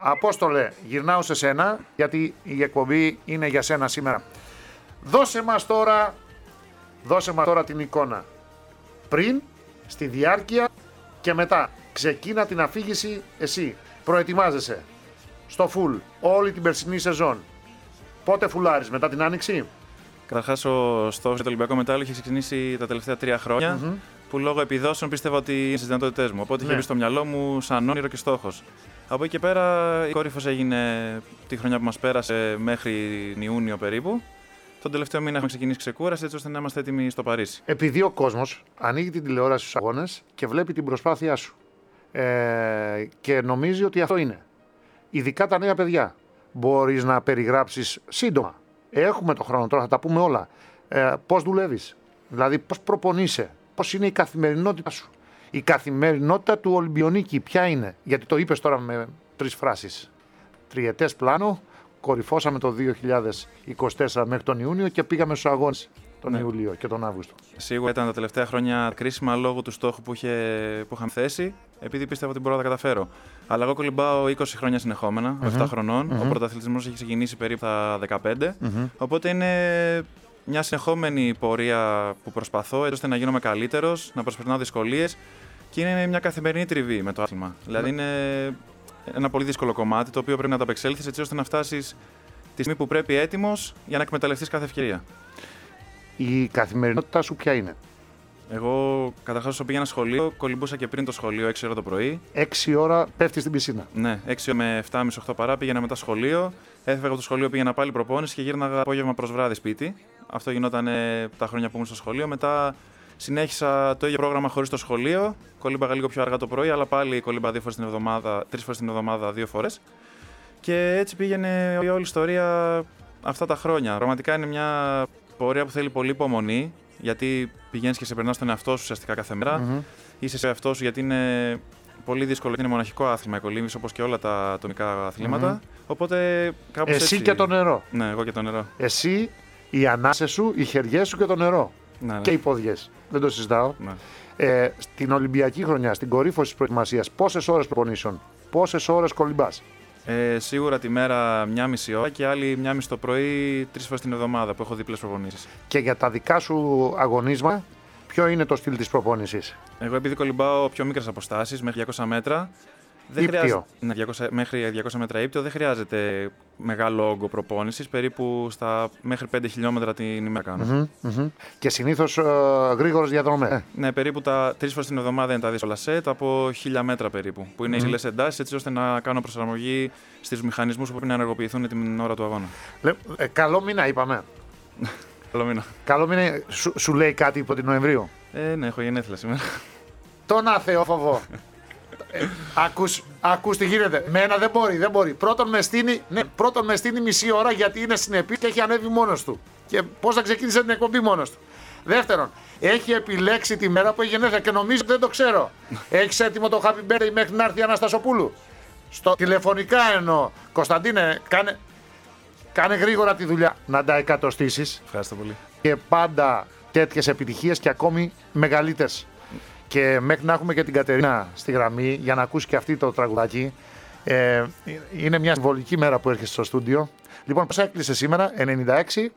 Απόστολε, γυρνάω σε σένα, γιατί η εκπομπή είναι για σένα σήμερα. Δώσε μας τώρα την εικόνα. Πριν, στη διάρκεια και μετά. Ξεκίνα την αφήγηση εσύ. Προετοιμάζεσαι στο φουλ όλη την περσινή σεζόν. Πότε φουλάρεις, μετά την Άνοιξη? Καταρχάς, ο στόχος για το Ολυμπιακό μετάλλιο έχει ξεκινήσει τα τελευταία 3 χρόνια, που λόγω επιδόσεων πίστευα ότι είναι στις δυνατότητές μου. Οπότε είχε μπει στο μυαλό μου σαν όνειρο και στόχος. Από εκεί και πέρα, η κόρυφος έγινε τη χρονιά που μας πέρασε μέχρι Ιούνιο περίπου. Τον τελευταίο μήνα έχουμε ξεκινήσει ξεκούραση, έτσι ώστε να είμαστε έτοιμοι στο Παρίσι. Επειδή ο κόσμος ανοίγει την τηλεόραση στους αγώνες και βλέπει την προσπάθειά σου. Και νομίζει ότι αυτό είναι. Ειδικά τα νέα παιδιά. Μπορείς να περιγράψεις σύντομα. Έχουμε το χρόνο τώρα, θα τα πούμε όλα. Πώς δουλεύεις, δηλαδή πώς προπονείσαι, πώς είναι η καθημερινότητά σου. Η καθημερινότητα του Ολυμπιονίκη ποια είναι? Γιατί το είπες τώρα με 3 φράσεις. Τριετές πλάνο, κορυφώσαμε το 2024 μέχρι τον Ιούνιο και πήγαμε στους αγώνες τον Ιούλιο και τον Αύγουστο. Σίγουρα ήταν τα τελευταία χρόνια κρίσιμα λόγω του στόχου που είχαμε θέσει, επειδή πίστευα ότι μπορώ να τα καταφέρω. Αλλά εγώ κολυμπάω 20 χρόνια συνεχόμενα, 7 χρονών. Ο πρωταθλητισμός έχει ξεκινήσει περίπου τα 15. Οπότε είναι μια συνεχόμενη πορεία που προσπαθώ έτσι ώστε να γίνομαι καλύτερος, να προσπερνάω δυσκολίες και είναι μια καθημερινή τριβή με το άθλημα. Δηλαδή είναι ένα πολύ δύσκολο κομμάτι το οποίο πρέπει να το απεξέλθεις έτσι ώστε να φτάσεις τη στιγμή που πρέπει έτοιμος για να εκμεταλλευτείς κάθε ευκαιρία. Η καθημερινότητά σου ποια είναι? Εγώ καταρχάς όσο πήγαινα σχολείο, κολυμπούσα και πριν το σχολείο 6 ώρα το πρωί. 6 ώρα πέφτει στην πισίνα. Ναι, 6 με 7,5-8 παρά πήγαινα μετά σχολείο. Έφευγα από το σχολείο, πήγαινα πάλι προπόνηση και γύρναγα απόγευμα προς βράδυ σπίτι. Αυτό γινόταν τα χρόνια που ήμουν στο σχολείο. Μετά συνέχισα το ίδιο πρόγραμμα χωρίς το σχολείο. Κολύμπαγα λίγο πιο αργά το πρωί, αλλά πάλι κολύμπα 3 φορές την εβδομάδα, 2 φορές. Και έτσι πήγαινε όλη η ιστορία αυτά τα χρόνια. Πραγματικά είναι μια πορεία που θέλει πολύ υπομονή, γιατί πηγαίνεις και σε περνάς τον εαυτό σου ουσιαστικά κάθε μέρα. Είσαι σε εαυτό σου γιατί είναι πολύ δύσκολο, είναι μοναχικό άθλημα η κολύμβηση όπως και όλα τα ατομικά αθλήματα. Οπότε κάπως εσύ έτσι... και το νερό. Ναι, εγώ και το νερό. Εσύ, οι ανάσες σου, οι χεριές σου και το νερό. Ναι. Και οι ποδιές. Δεν το συζητάω. Ναι. Στην Ολυμπιακή χρονιά, στην κορύφωση της προετοιμασίας, πόσες ώρες προπονήσεων, πόσες ώρες κολυμπάς? Σίγουρα τη μέρα 1,5 ώρα και άλλη 1,5 το πρωί 3 φορές την εβδομάδα που έχω δίπλες προπονήσεις. Και για τα δικά σου αγωνίσματα, ποιο είναι το στυλ της προπόνησης? Εγώ επειδή κολυμπάω πιο μικρές αποστάσεις, μέχρι 200 μέτρα. Ναι, μέχρι 200 μέτρα ύπτιο δεν χρειάζεται μεγάλο όγκο προπόνησης, περίπου μέχρι 5 χιλιόμετρα την ημέρα κάνω. Και συνήθως γρήγορες διαδρομές. Ναι, περίπου 3 φορές την εβδομάδα είναι τα δύσκολα σετ, από 1.000 μέτρα περίπου, που είναι υψηλές εντάσεις, έτσι ώστε να κάνω προσαρμογή στους μηχανισμούς που πρέπει να ενεργοποιηθούν την ώρα του αγώνα. Καλό μήνα είπαμε. Καλό μήνα. Καλό μήνα. Σου λέει κάτι υπό την Νοεμβρίου? Ναι, έχω γενέθλια σήμερα. Τον αθεόφοβο. Ακούς τι γίνεται. Μένα δεν μπορεί. Πρώτον με στείνει μισή ώρα γιατί είναι συνεπής και έχει ανέβει μόνος του. Και πώς θα ξεκίνησε την εκπομπή μόνος του. Δεύτερον, έχει επιλέξει τη μέρα που έχει γενέθλια και νομίζω ότι δεν το ξέρω. Έχεις έτοιμο το happy birthday μέχρι να έρθει η Αναστασοπούλου? Τηλεφωνικά εννοώ. Κωνσταντίνε, κάνε γρήγορα τη δουλειά να τα εκατοστήσεις. Ευχαριστώ πολύ. Και πάντα τέτοιες επιτυχίες και ακόμη μεγαλύτερες. Και μέχρι να έχουμε και την Κατερίνα στη γραμμή για να ακούσει και αυτή το τραγουδάκι, είναι μια συμβολική μέρα που έρχεσαι στο στούντιο. Λοιπόν, πώς έκλεισε σήμερα? 96?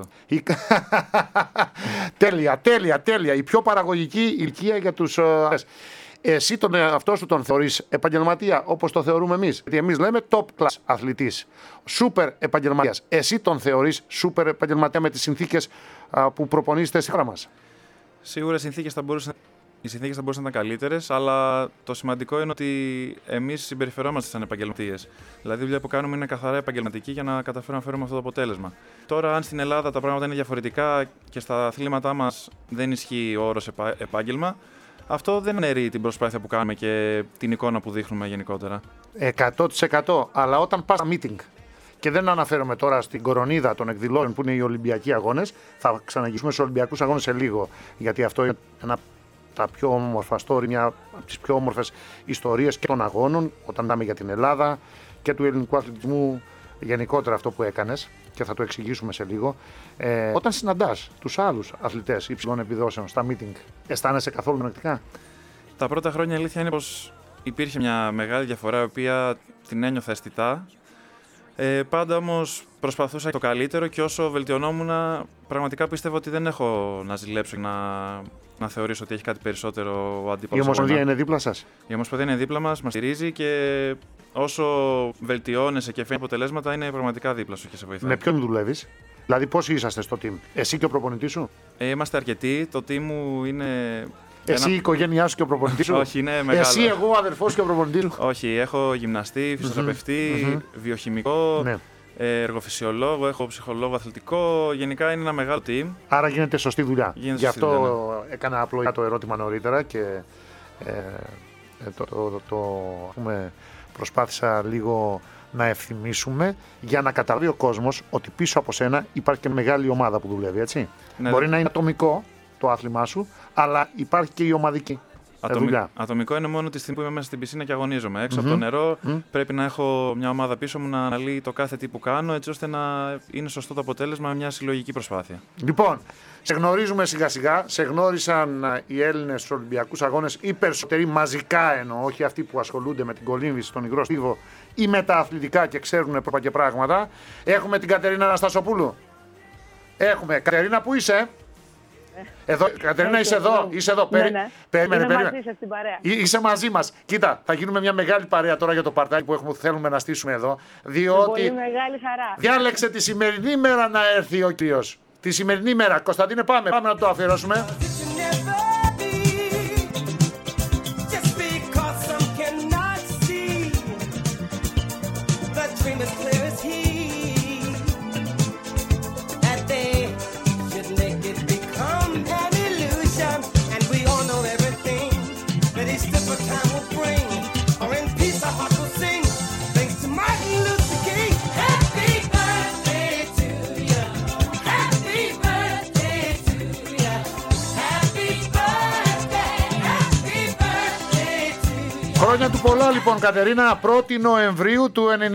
28. Τέλεια. Η πιο παραγωγική ηλικία για τους... Εσύ τον εαυτό σου τον θεωρείς επαγγελματία όπως το θεωρούμε εμείς? Γιατί εμείς λέμε top class αθλητής, super επαγγελματίας. Εσύ τον θεωρείς super επαγγελματία με τις συνθήκες που προπονείστε στη χώρα μας? Σίγουρα οι συνθήκες θα μπορούσαν να ήταν καλύτερες, αλλά το σημαντικό είναι ότι εμείς συμπεριφερόμαστε σαν επαγγελματίες. Δηλαδή, η δουλειά που κάνουμε είναι καθαρά επαγγελματική για να καταφέρουμε να φέρουμε αυτό το αποτέλεσμα. Τώρα, αν στην Ελλάδα τα πράγματα είναι διαφορετικά και στα αθλήματά μας δεν ισχύει ο όρος επάγγελμα, αυτό δεν αναιρεί την προσπάθεια που κάνουμε και την εικόνα που δείχνουμε γενικότερα. 100%. Αλλά όταν πας στα meeting, και δεν αναφέρομαι τώρα στην κορονίδα των εκδηλώσεων που είναι οι Ολυμπιακοί Αγώνες, θα ξαναγυρίσουμε στους Ολυμπιακούς Αγώνες σε λίγο, γιατί αυτό είναι τα πιο όμορφα story, μια από τις πιο όμορφες ιστορίες και των αγώνων, όταν μιλάμε για την Ελλάδα και του ελληνικού αθλητισμού γενικότερα αυτό που έκανες, και θα το εξηγήσουμε σε λίγο. Όταν συναντάς τους άλλους αθλητές υψηλών επιδόσεων στα meeting, αισθάνεσαι καθόλου μειονεκτικά? Τα πρώτα χρόνια η αλήθεια είναι πως υπήρχε μια μεγάλη διαφορά, η οποία την ένιωθα αισθητά. Πάντα όμως προσπαθούσα το καλύτερο και όσο βελτιωνόμουν, πραγματικά πίστευα ότι δεν έχω να ζηλέψω και να θεωρήσω ότι έχει κάτι περισσότερο ο αντίπαλος. Η Ομοσπονδία είναι δίπλα σας? Η Ομοσπονδία είναι δίπλα μας, μας στηρίζει και όσο βελτιώνεσαι και φέρνει αποτελέσματα, είναι πραγματικά δίπλα σου και σε βοηθάει. Με ποιον δουλεύεις? Δηλαδή, πόσοι είσαστε στο team? Εσύ και ο προπονητής σου? Είμαστε αρκετοί. Το team μου είναι. Εσύ, η οικογένειά σου και ο προπονητής σου? Όχι, είναι μεγάλο. Εσύ, εγώ, ο αδερφός και ο προπονητής σου? Όχι, έχω γυμναστή, φυσιοθεραπευτή, βιοχημικό, εργοφυσιολόγο, έχω ψυχολόγο αθλητικό. Γενικά είναι ένα μεγάλο team. Άρα γίνεται σωστή δουλειά. Γίνεται Γι' αυτό δουλειά, ναι. Έκανα απλό το ερώτημα νωρίτερα και προσπάθησα λίγο να ευθυμίσουμε για να καταλάβει ο κόσμος ότι πίσω από σένα υπάρχει και μεγάλη ομάδα που δουλεύει, έτσι. Ναι, μπορεί να είναι ατομικό το άθλημά σου, αλλά υπάρχει και η ομαδική δουλειά. Ατομικό είναι μόνο τη στιγμή που είμαι μέσα στην πισίνα και αγωνίζομαι. Έξω από το νερό πρέπει να έχω μια ομάδα πίσω μου να αναλύει το κάθε τι που κάνω, έτσι ώστε να είναι σωστό το αποτέλεσμα μια συλλογική προσπάθεια. Λοιπόν, σε γνωρίζουμε σιγά σιγά. Σε γνώρισαν οι Έλληνες στους Ολυμπιακούς Αγώνες, οι περισσότεροι μαζικά εννοώ, όχι αυτοί που ασχολούνται με την κολύμβηση στον υγρό στίβο ή με τα αθλητικά και ξέρουν και πράγματα. Έχουμε την Κατερίνα Αναστασοπούλου. Έχουμε. Κατερίνα, πού είσαι? Εδώ, Κατερίνα, είσαι εδώ. Είσαι εδώ. Ναι. Περίμενε. Μαζί σας στην παρέα. Είσαι μαζί μας. Κοίτα, θα γίνουμε μια μεγάλη παρέα τώρα για το παρτάκι που θέλουμε να στήσουμε εδώ. Διότι. Πολύ μεγάλη χαρά. Διάλεξε τη σημερινή μέρα να έρθει ο κύριος. Τη σημερινή μέρα. Κωνσταντίνε, πάμε να το αφιερώσουμε. Χρόνια του πολλά λοιπόν, Κατερίνα, 1η Νοεμβρίου του 1996. Να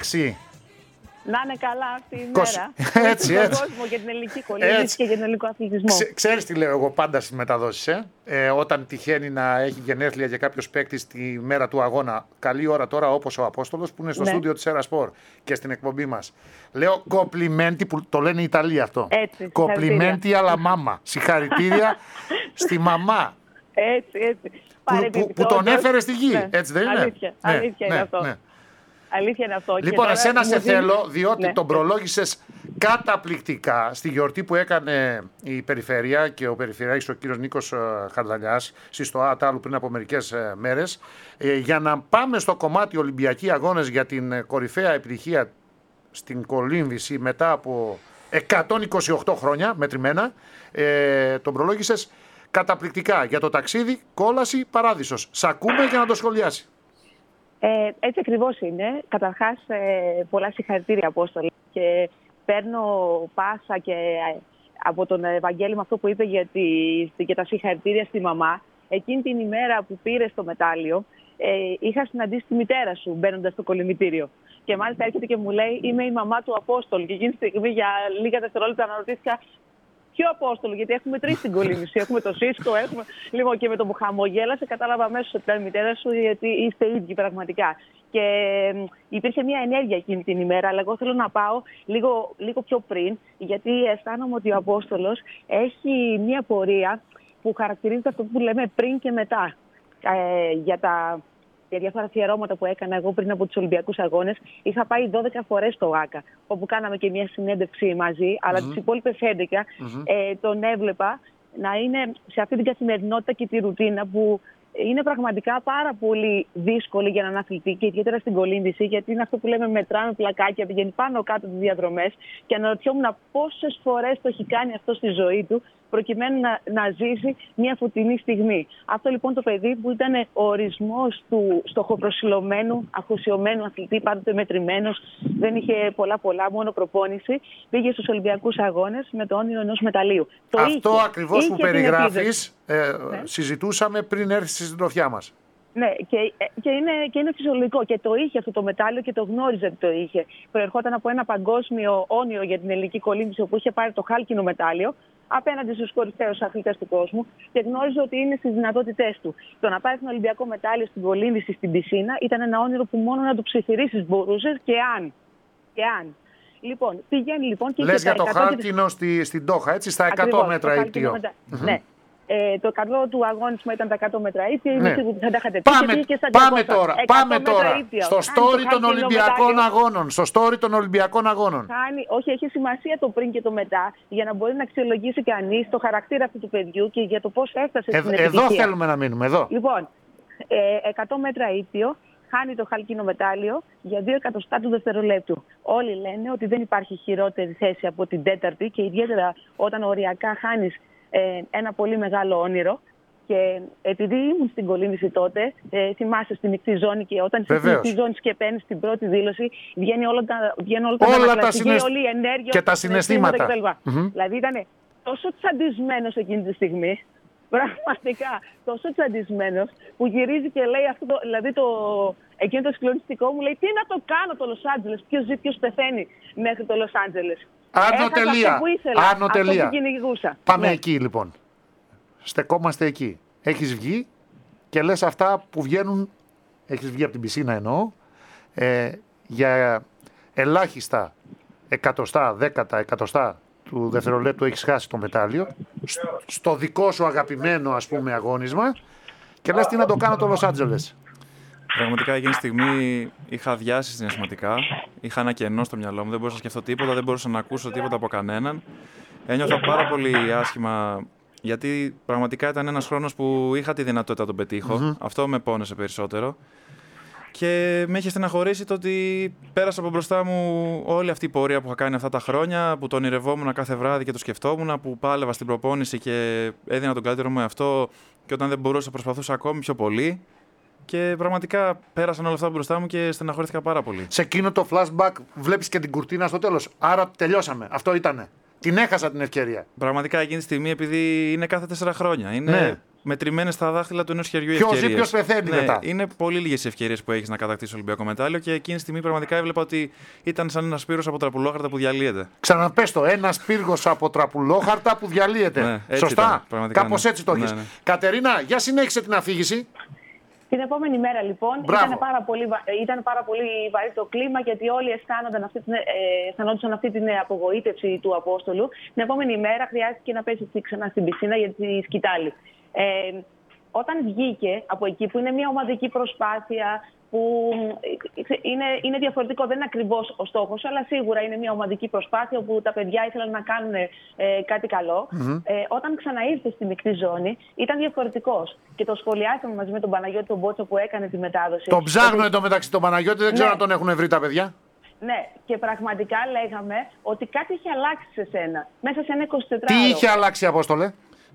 είναι καλά αυτή η μέρα. Έτσι. Για τον κόσμο, για την ελληνική κολύμβηση και για τον ελληνικό αθλητισμό. Ξέρεις τι λέω εγώ πάντα στις μεταδόσεις, όταν τυχαίνει να έχει γενέθλια για κάποιος παίκτης τη μέρα του αγώνα, καλή ώρα τώρα όπως ο Απόστολος που είναι στο στούντιο της Ερασπορ και στην εκπομπή μας. Λέω κοπλιμέντι, που το λένε οι Ιταλοί αυτό. Κοπλιμέντι αλλά μάμα. Συγχαρητήρια στη μαμά. Έτσι. Που τον έφερε στη γη, έτσι δεν είναι? Αλήθεια είναι αυτό. Αλήθεια είναι αυτό. Λοιπόν, εσένα σε θέλω, διότι τον προλόγησες καταπληκτικά στη γιορτή που έκανε η Περιφέρεια και ο Περιφερειάρχης ο κύριος Νίκος Χαρδαλιάς στη ΣΤΟΑ Τάλου πριν από μερικές μέρες, για να πάμε στο κομμάτι Ολυμπιακοί Αγώνες για την κορυφαία επιτυχία στην κολύμβηση μετά από 128 χρόνια μετρημένα. Τον προλόγησες καταπληκτικά για το ταξίδι, κόλαση, παράδεισος. Σ' ακούμε για να το σχολιάσει. Έτσι ακριβώς είναι. Καταρχάς, πολλά συγχαρητήρια, Απόστολη. Και παίρνω πάσα και από τον Ευαγγέλη με αυτό που είπε για τα συγχαρητήρια στη μαμά. Εκείνη την ημέρα που πήρε το μετάλλιο, είχα συναντήσει τη μητέρα σου μπαίνοντας στο κολυμβητήριο. Και μάλιστα έρχεται και μου λέει: είμαι η μαμά του Απόστολου. Και εκείνη τη στιγμή για λίγα δευτερόλεπτα αναρωτήθηκα. Ποιο Απόστολο, γιατί έχουμε 3 στην κολύμβηση. Έχουμε το Σίσκο, έχουμε. Λοιπόν, και με το που χαμογέλασε, κατάλαβα αμέσως ότι ήταν η μητέρα σου, γιατί είστε ίδιοι πραγματικά. Και υπήρχε μια ενέργεια εκείνη την ημέρα, αλλά εγώ θέλω να πάω λίγο πιο πριν, γιατί αισθάνομαι ότι ο Απόστολος έχει μια πορεία που χαρακτηρίζεται αυτό που λέμε πριν και μετά. Για διάφορα αφιερώματα που έκανα εγώ πριν από τους Ολυμπιακούς Αγώνες, είχα πάει 12 φορές στο ΆΚΑ, όπου κάναμε και μια συνέντευξη μαζί, αλλά τις υπόλοιπες 11 τον έβλεπα να είναι σε αυτή την καθημερινότητα και τη ρουτίνα που είναι πραγματικά πάρα πολύ δύσκολη για έναν αθλητή και ιδιαίτερα στην κολύμβηση, γιατί είναι αυτό που λέμε μετράμε πλακάκια, πηγαίνει πάνω κάτω τις διαδρομές και αναρωτιόμουν πόσες φορές το έχει κάνει αυτό στη ζωή του προκειμένου να ζήσει μια φωτεινή στιγμή. Αυτό λοιπόν το παιδί που ήταν ο ορισμός του στοχοπροσιλωμένου, αφοσιωμένου αθλητή, πάντοτε μετρημένος, δεν είχε πολλά, μόνο προπόνηση, πήγε στους Ολυμπιακούς Αγώνες με το όνειρο ενός μεταλλίου. Αυτό ακριβώς που περιγράφεις συζητούσαμε πριν έρθει στη συντροφιά μας. Ναι, και είναι φυσιολογικό. Και το είχε αυτό το μετάλλιο και το γνώριζε ότι το είχε. Προερχόταν από ένα παγκόσμιο όνειρο για την ελληνική κολύμβηση, όπου είχε πάρει το χάλκινο μετάλλιο. απέναντι στους κορυφαίους αθλητές του κόσμου και γνώριζε ότι είναι στις δυνατότητές του. Το να πάρει τον Ολυμπιακό μετάλλιο στην κολύμβηση στην πισίνα ήταν ένα όνειρο που μόνο να το ψιθυρίσεις μπορούσες και αν. Λοιπόν, πηγαίνει λοιπόν και... Λες για το χάλκινο στην Ντόχα, έτσι, στα 100 μέτρα ήπτιο. Ναι. Το καλό του αγώνισμα ήταν τα 100 μέτρα ήπτιο. Είμαι σίγουρη ότι θα τα είχατε πει. Πάμε τώρα στο story των Ολυμπιακών αγώνων. Στο story των Ολυμπιακών αγώνων. Όχι, έχει σημασία το πριν και το μετά, για να μπορεί να αξιολογήσει κανείς το χαρακτήρα αυτού του παιδιού και για το πώς έφτασε στην επιτυχία. Εδώ θέλουμε να μείνουμε, εδώ. Λοιπόν, 100 μέτρα ήπτιο. Χάνει το χάλκινο μετάλλιο για 2 εκατοστά του δευτερολέπτου. Όλοι λένε ότι δεν υπάρχει χειρότερη θέση από την τέταρτη και ιδιαίτερα όταν οριακά χάνεις ένα πολύ μεγάλο όνειρο. Και επειδή ήμουν στην κολύμβηση τότε, θυμάσαι στη μεικτή ζώνη και όταν είσαι στη μεικτή ζώνη και παίρνεις την πρώτη δήλωση, βγαίνει όλα όλη η ενέργεια και τα συναισθήματα. Δηλαδή ήταν τόσο τσαντισμένος εκείνη τη στιγμή. Πραγματικά τόσο τσαντισμένος που γυρίζει και λέει αυτό εκείνο το συγκλονιστικό μου, λέει τι να το κάνω το Λος Άντζελες, ποιος ζει, ποιος πεθαίνει μέχρι το Λος Άντζελες. Άνω τελεία. Αυτό που κυνηγούσα. Πάμε εκεί λοιπόν. Στεκόμαστε εκεί. Έχεις βγει και λες αυτά που βγαίνουν, έχεις βγει από την πισίνα εννοώ, για ελάχιστα εκατοστά, δέκατα, εκατοστά του δευτερολέπτου έχεις χάσει το μετάλλιο στο δικό σου αγαπημένο ας πούμε αγώνισμα και λες τι να το κάνω το Λος Άντζελες. Πραγματικά εκείνη τη στιγμή είχα αδειάσει συναισθηματικά, είχα ένα κενό στο μυαλό μου, δεν μπορούσα να σκεφτώ τίποτα, δεν μπορούσα να ακούσω τίποτα από κανέναν. Ένιωθα πάρα πολύ άσχημα γιατί πραγματικά ήταν ένας χρόνος που είχα τη δυνατότητα να τον πετύχω, αυτό με πόνεσε περισσότερο. Και με είχε στεναχωρήσει το ότι πέρασε από μπροστά μου όλη αυτή η πορεία που είχα κάνει αυτά τα χρόνια, που τον ονειρευόμουν κάθε βράδυ και το σκεφτόμουν, που πάλευα στην προπόνηση και έδινα τον καλύτερο μου εαυτό και όταν δεν μπορούσα προσπαθούσα ακόμη πιο πολύ. Και πραγματικά πέρασαν όλα αυτά μπροστά μου και στεναχωρήθηκα πάρα πολύ. Σε εκείνο το flashback βλέπεις και την κουρτίνα στο τέλος. Άρα τελειώσαμε. Αυτό ήτανε. Την έχασα την ευκαιρία. Πραγματικά εκείνη τη στιγμή, επειδή είναι κάθε 4 χρόνια. Είναι μετρημένες στα δάχτυλα του ενός χεριού οι ευκαιρίες. Ποιος ζει, ποιος πεθαίνει μετά. Είναι πολύ λίγες οι ευκαιρίες που έχεις να κατακτήσεις Ολυμπιακό μετάλλιο και εκείνη τη στιγμή πραγματικά έβλεπα ότι ήταν σαν ένας πύργος από τραπουλόχαρτα που διαλύεται. Ξαναπες το, ένας πύργος από τραπουλόχαρτα που διαλύεται. Σωστά. Κάπως έτσι το έχεις. Ντερίνα, για συνέχισε την αφήγηση. Την επόμενη μέρα λοιπόν ήταν πάρα πολύ βαρύ το κλίμα γιατί όλοι αισθανόντουσαν αυτή την απογοήτευση του Απόστολου. Την επόμενη μέρα χρειάστηκε να πέσει ξανά στην πισίνα για τη σκητάλη. Όταν βγήκε από εκεί που είναι μια ομαδική προσπάθεια που είναι διαφορετικό, δεν είναι ακριβώς ο στόχος, αλλά σίγουρα είναι μια ομαδική προσπάθεια όπου τα παιδιά ήθελαν να κάνουν κάτι καλό. Όταν ξαναήρθε στη μεικτή ζώνη, ήταν διαφορετικός. Και το σχολιάσαμε μαζί με τον Παναγιώτη τον Μπότσα που έκανε τη μετάδοση. Τον ψάχνω εντωμεταξύ τον Παναγιώτη, δεν ξέρω αν τον έχουν βρει τα παιδιά. Ναι, και πραγματικά λέγαμε ότι κάτι είχε αλλάξει σε σένα μέσα σε ένα 24ωρο. Τι είχε αλλάξει, Απόστολε?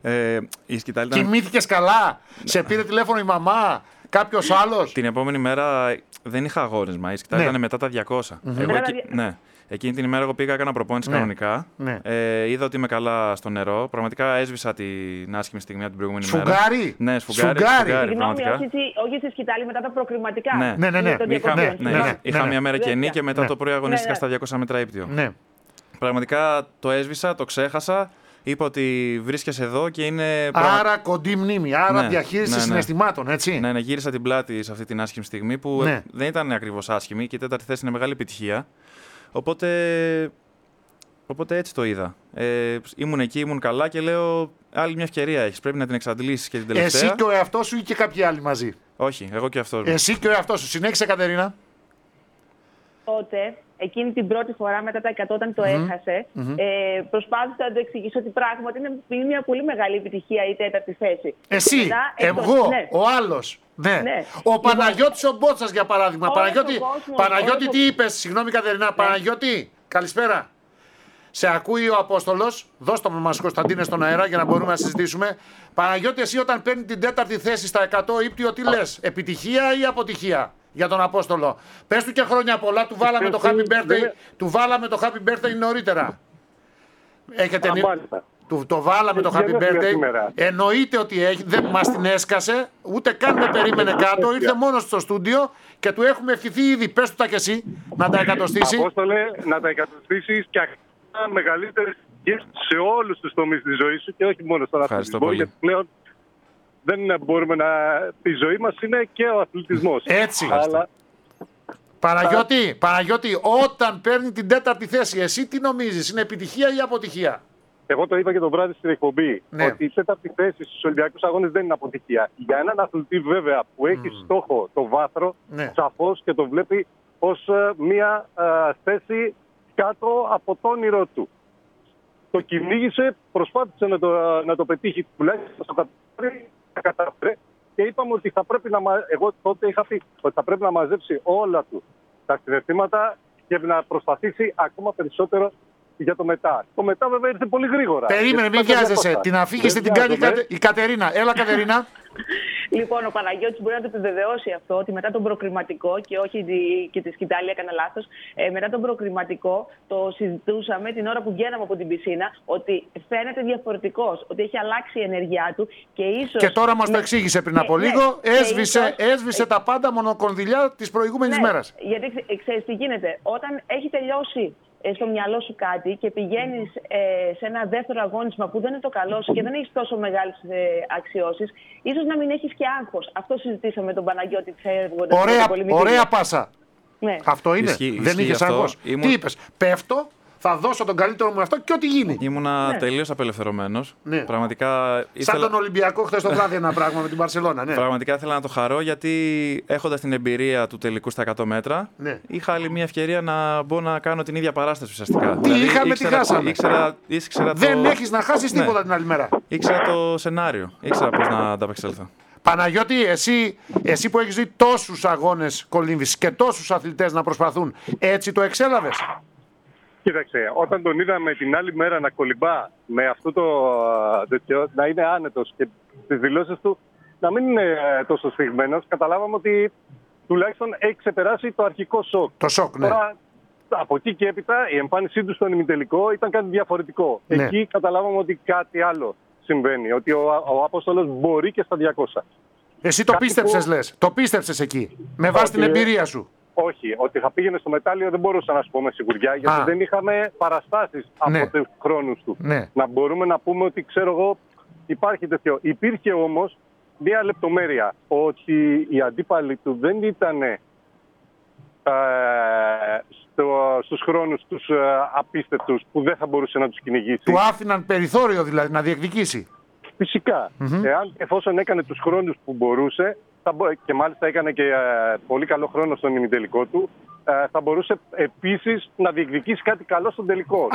Η σκητάλη κοιμήθηκες καλά, σε πήρε τηλέφωνο η μαμά, κάποιος άλλος? Την επόμενη μέρα δεν είχα αγώρισμα. Η σκητάλη ήταν μετά τα 200. Εκείνη την ημέρα εγώ πήγα, έκανα προπόνηση κανονικά. Είδα ότι είμαι καλά στο νερό. Πραγματικά έσβησα την άσχημη στιγμή από την προηγούμενη μέρα. Σφουγγάρι! Ναι, σφουγγάρι. Συγγνώμη, όχι στη σκητάλη, μετά τα προκριματικά. Είχα μια μέρα κενή και μετά το πρωί αγωνίστηκα στα 200 μέτρα ήπτιο. Πραγματικά το έσβησα, το ξέχασα. Είπα ότι βρίσκεσαι εδώ και είναι. Άρα κοντή μνήμη, άρα διαχείριση συναισθημάτων, έτσι. Ναι, γύρισα την πλάτη σε αυτή την άσχημη στιγμή που δεν ήταν ακριβώς άσχημη και η τέταρτη θέση είναι μεγάλη επιτυχία. Οπότε έτσι το είδα. Ήμουν εκεί, ήμουν καλά και λέω: άλλη μια ευκαιρία έχεις. Πρέπει να την εξαντλήσεις και την τελευταία. Εσύ και ο εαυτός σου ή και κάποιοι άλλοι μαζί? Όχι, εγώ και αυτός μου. Εσύ και ο εαυτός σου. Συνέχισε, Κατερίνα. Τότε, εκείνη την πρώτη φορά μετά τα 100 όταν το έχασε, προσπάθησα να το εξηγήσω ότι πράγματι είναι μια πολύ μεγάλη επιτυχία η τέταρτη θέση. Εσύ, εγώ, ο άλλος. Ο Παναγιώτης ο Μπότσας για παράδειγμα. Παναγιώτη, τι είπες? Συγγνώμη, Κατερίνα. Παναγιώτη, καλησπέρα. Σε ακούει ο Απόστολος. Δώστε μου μας, Κωνσταντίνε, στον αέρα για να μπορούμε να συζητήσουμε. Παναγιώτη, εσύ όταν παίρνει την τέταρτη θέση στα 100 ύπτιο, τι λες? Επιτυχία ή αποτυχία για τον Απόστολο? Πες του και χρόνια πολλά, του βάλαμε το happy birthday, το happy birthday νωρίτερα. Έχετε το βάλαμε το happy birthday. Εννοείται ότι δεν μας την έσκασε, ούτε καν με περίμενε κάτω, ήρθε μόνος στο στούντιο και του έχουμε ευχηθεί ήδη. Πες του τα κι εσύ να τα εκατοστήσει. Απόστολε, να τα εκατοστήσεις μεγαλύτερες επιτυχίες σε όλους τους τομείς της ζωής σου και όχι μόνο στον αθλητισμό. Γιατί πλέον δεν μπορούμε να. Η ζωή μας είναι και ο αθλητισμός. Έτσι. Αλλά... Παναγιώτη, όταν παίρνει την 4η θέση, εσύ τι νομίζεις, είναι επιτυχία ή αποτυχία? Εγώ το είπα και το βράδυ στην εκπομπή. Ναι. Ότι η 4η θέση στους Ολυμπιακούς Αγώνες δεν είναι αποτυχία. Για έναν αθλητή, βέβαια, που έχει στόχο το βάθρο, Ναι. σαφώς και το βλέπει ως μια θέση κάτω από το όνειρό του. Το κυνήγησε, προσπάθησε να το πετύχει τουλάχιστον στο καταφέρει, τα κατάφερε και είπαμε ότι θα πρέπει εγώ τότε είχα πει ότι θα πρέπει να μαζέψει όλα του τα συναισθήματα και να προσπαθήσει ακόμα περισσότερο για το μετά. Το μετά βέβαια ήρθε πολύ γρήγορα. Περίμενε, μην βιάζεσαι. Την αφήγηση την κάνει η Κατερίνα. Έλα, Κατερίνα. Λοιπόν, ο Παναγιώτης μπορεί να το επιβεβαιώσει αυτό, ότι μετά τον προκριματικό, και όχι και τη σκητάλη, έκανα λάθος, μετά τον προκριματικό το συζητούσαμε την ώρα που βγαίναμε από την πισίνα, ότι φαίνεται διαφορετικός, ότι έχει αλλάξει η ενέργειά του και ίσως... Και τώρα μας το εξήγησε πριν από λίγο, έσβησε τα πάντα μονοκονδυλιά της προηγούμενης μέρας. Γιατί ξέρεις τι γίνεται, όταν έχει τελειώσει στο μυαλό σου κάτι και πηγαίνεις σε ένα δεύτερο αγώνισμα που δεν είναι το καλό σου και δεν έχεις τόσο μεγάλες αξιώσεις, ίσως να μην έχεις και άγχος. Αυτό συζητήσαμε με τον Παναγιώτη. Ωραία πάσα. Ναι. Αυτό είναι. Δεν είχες άγχος. Ήμουν... Τι είπες? Πέφτω, θα δώσω τον καλύτερο μου αυτό και ό,τι γίνει. Ήμουνα τελείως απελευθερωμένος. Ναι. Πραγματικά σαν τον Ολυμπιακό χθες το βράδυ ένα πράγμα με την Μπαρσελόνα. Ναι. Πραγματικά ήθελα να το χαρώ γιατί έχοντας την εμπειρία του τελικού στα 100 μέτρα, ναι. είχα άλλη μια ευκαιρία να μπω να κάνω την ίδια παράσταση ουσιαστικά. Τι δηλαδή, είχαμε, τι χάσαμε. Δεν το... έχεις να χάσεις τίποτα την άλλη μέρα. Ήξερα το σενάριο. Ήξερα πώς να ανταπεξέλθω. Παναγιώτη, εσύ που έχεις δει τόσους αγώνες κολύμβησης και τόσους αθλητές να προσπαθούν, έτσι το εξέλαβες? Κοίταξε, όταν τον είδαμε την άλλη μέρα να κολυμπά με αυτό το τέτοιο, να είναι άνετος και τις δηλώσεις του να μην είναι τόσο σφιγμένος, καταλάβαμε ότι τουλάχιστον έχει ξεπεράσει το αρχικό σοκ. Το σοκ, ναι. Τώρα, από εκεί και έπειτα η εμφάνισή του στον ημιτελικό ήταν κάτι διαφορετικό. Ναι. Εκεί καταλάβαμε ότι κάτι άλλο συμβαίνει, ότι ο Απόστολος μπορεί και στα 200. Εσύ το πίστεψες, λες. Το πίστεψες εκεί, με βάση την εμπειρία σου. Όχι, ότι θα πήγαινε στο μετάλλιο δεν μπορούσα να σου πω με σιγουριά, γιατί δεν είχαμε παραστάσεις από τους χρόνους του. Ναι. Να μπορούμε να πούμε ότι, ξέρω εγώ, υπάρχει τέτοιο. Υπήρχε όμως μία λεπτομέρεια, ότι οι αντίπαλοι του δεν ήταν στους χρόνους τους απίστευτους που δεν θα μπορούσε να τους κυνηγήσει. Του άφηναν περιθώριο δηλαδή να διεκδικήσει. Φυσικά. Εφόσον έκανε τους χρόνους που μπορούσε, και μάλιστα έκανε και πολύ καλό χρόνο στον ημιτελικό του, θα μπορούσε επίσης να διεκδικήσει κάτι καλό στον τελικό.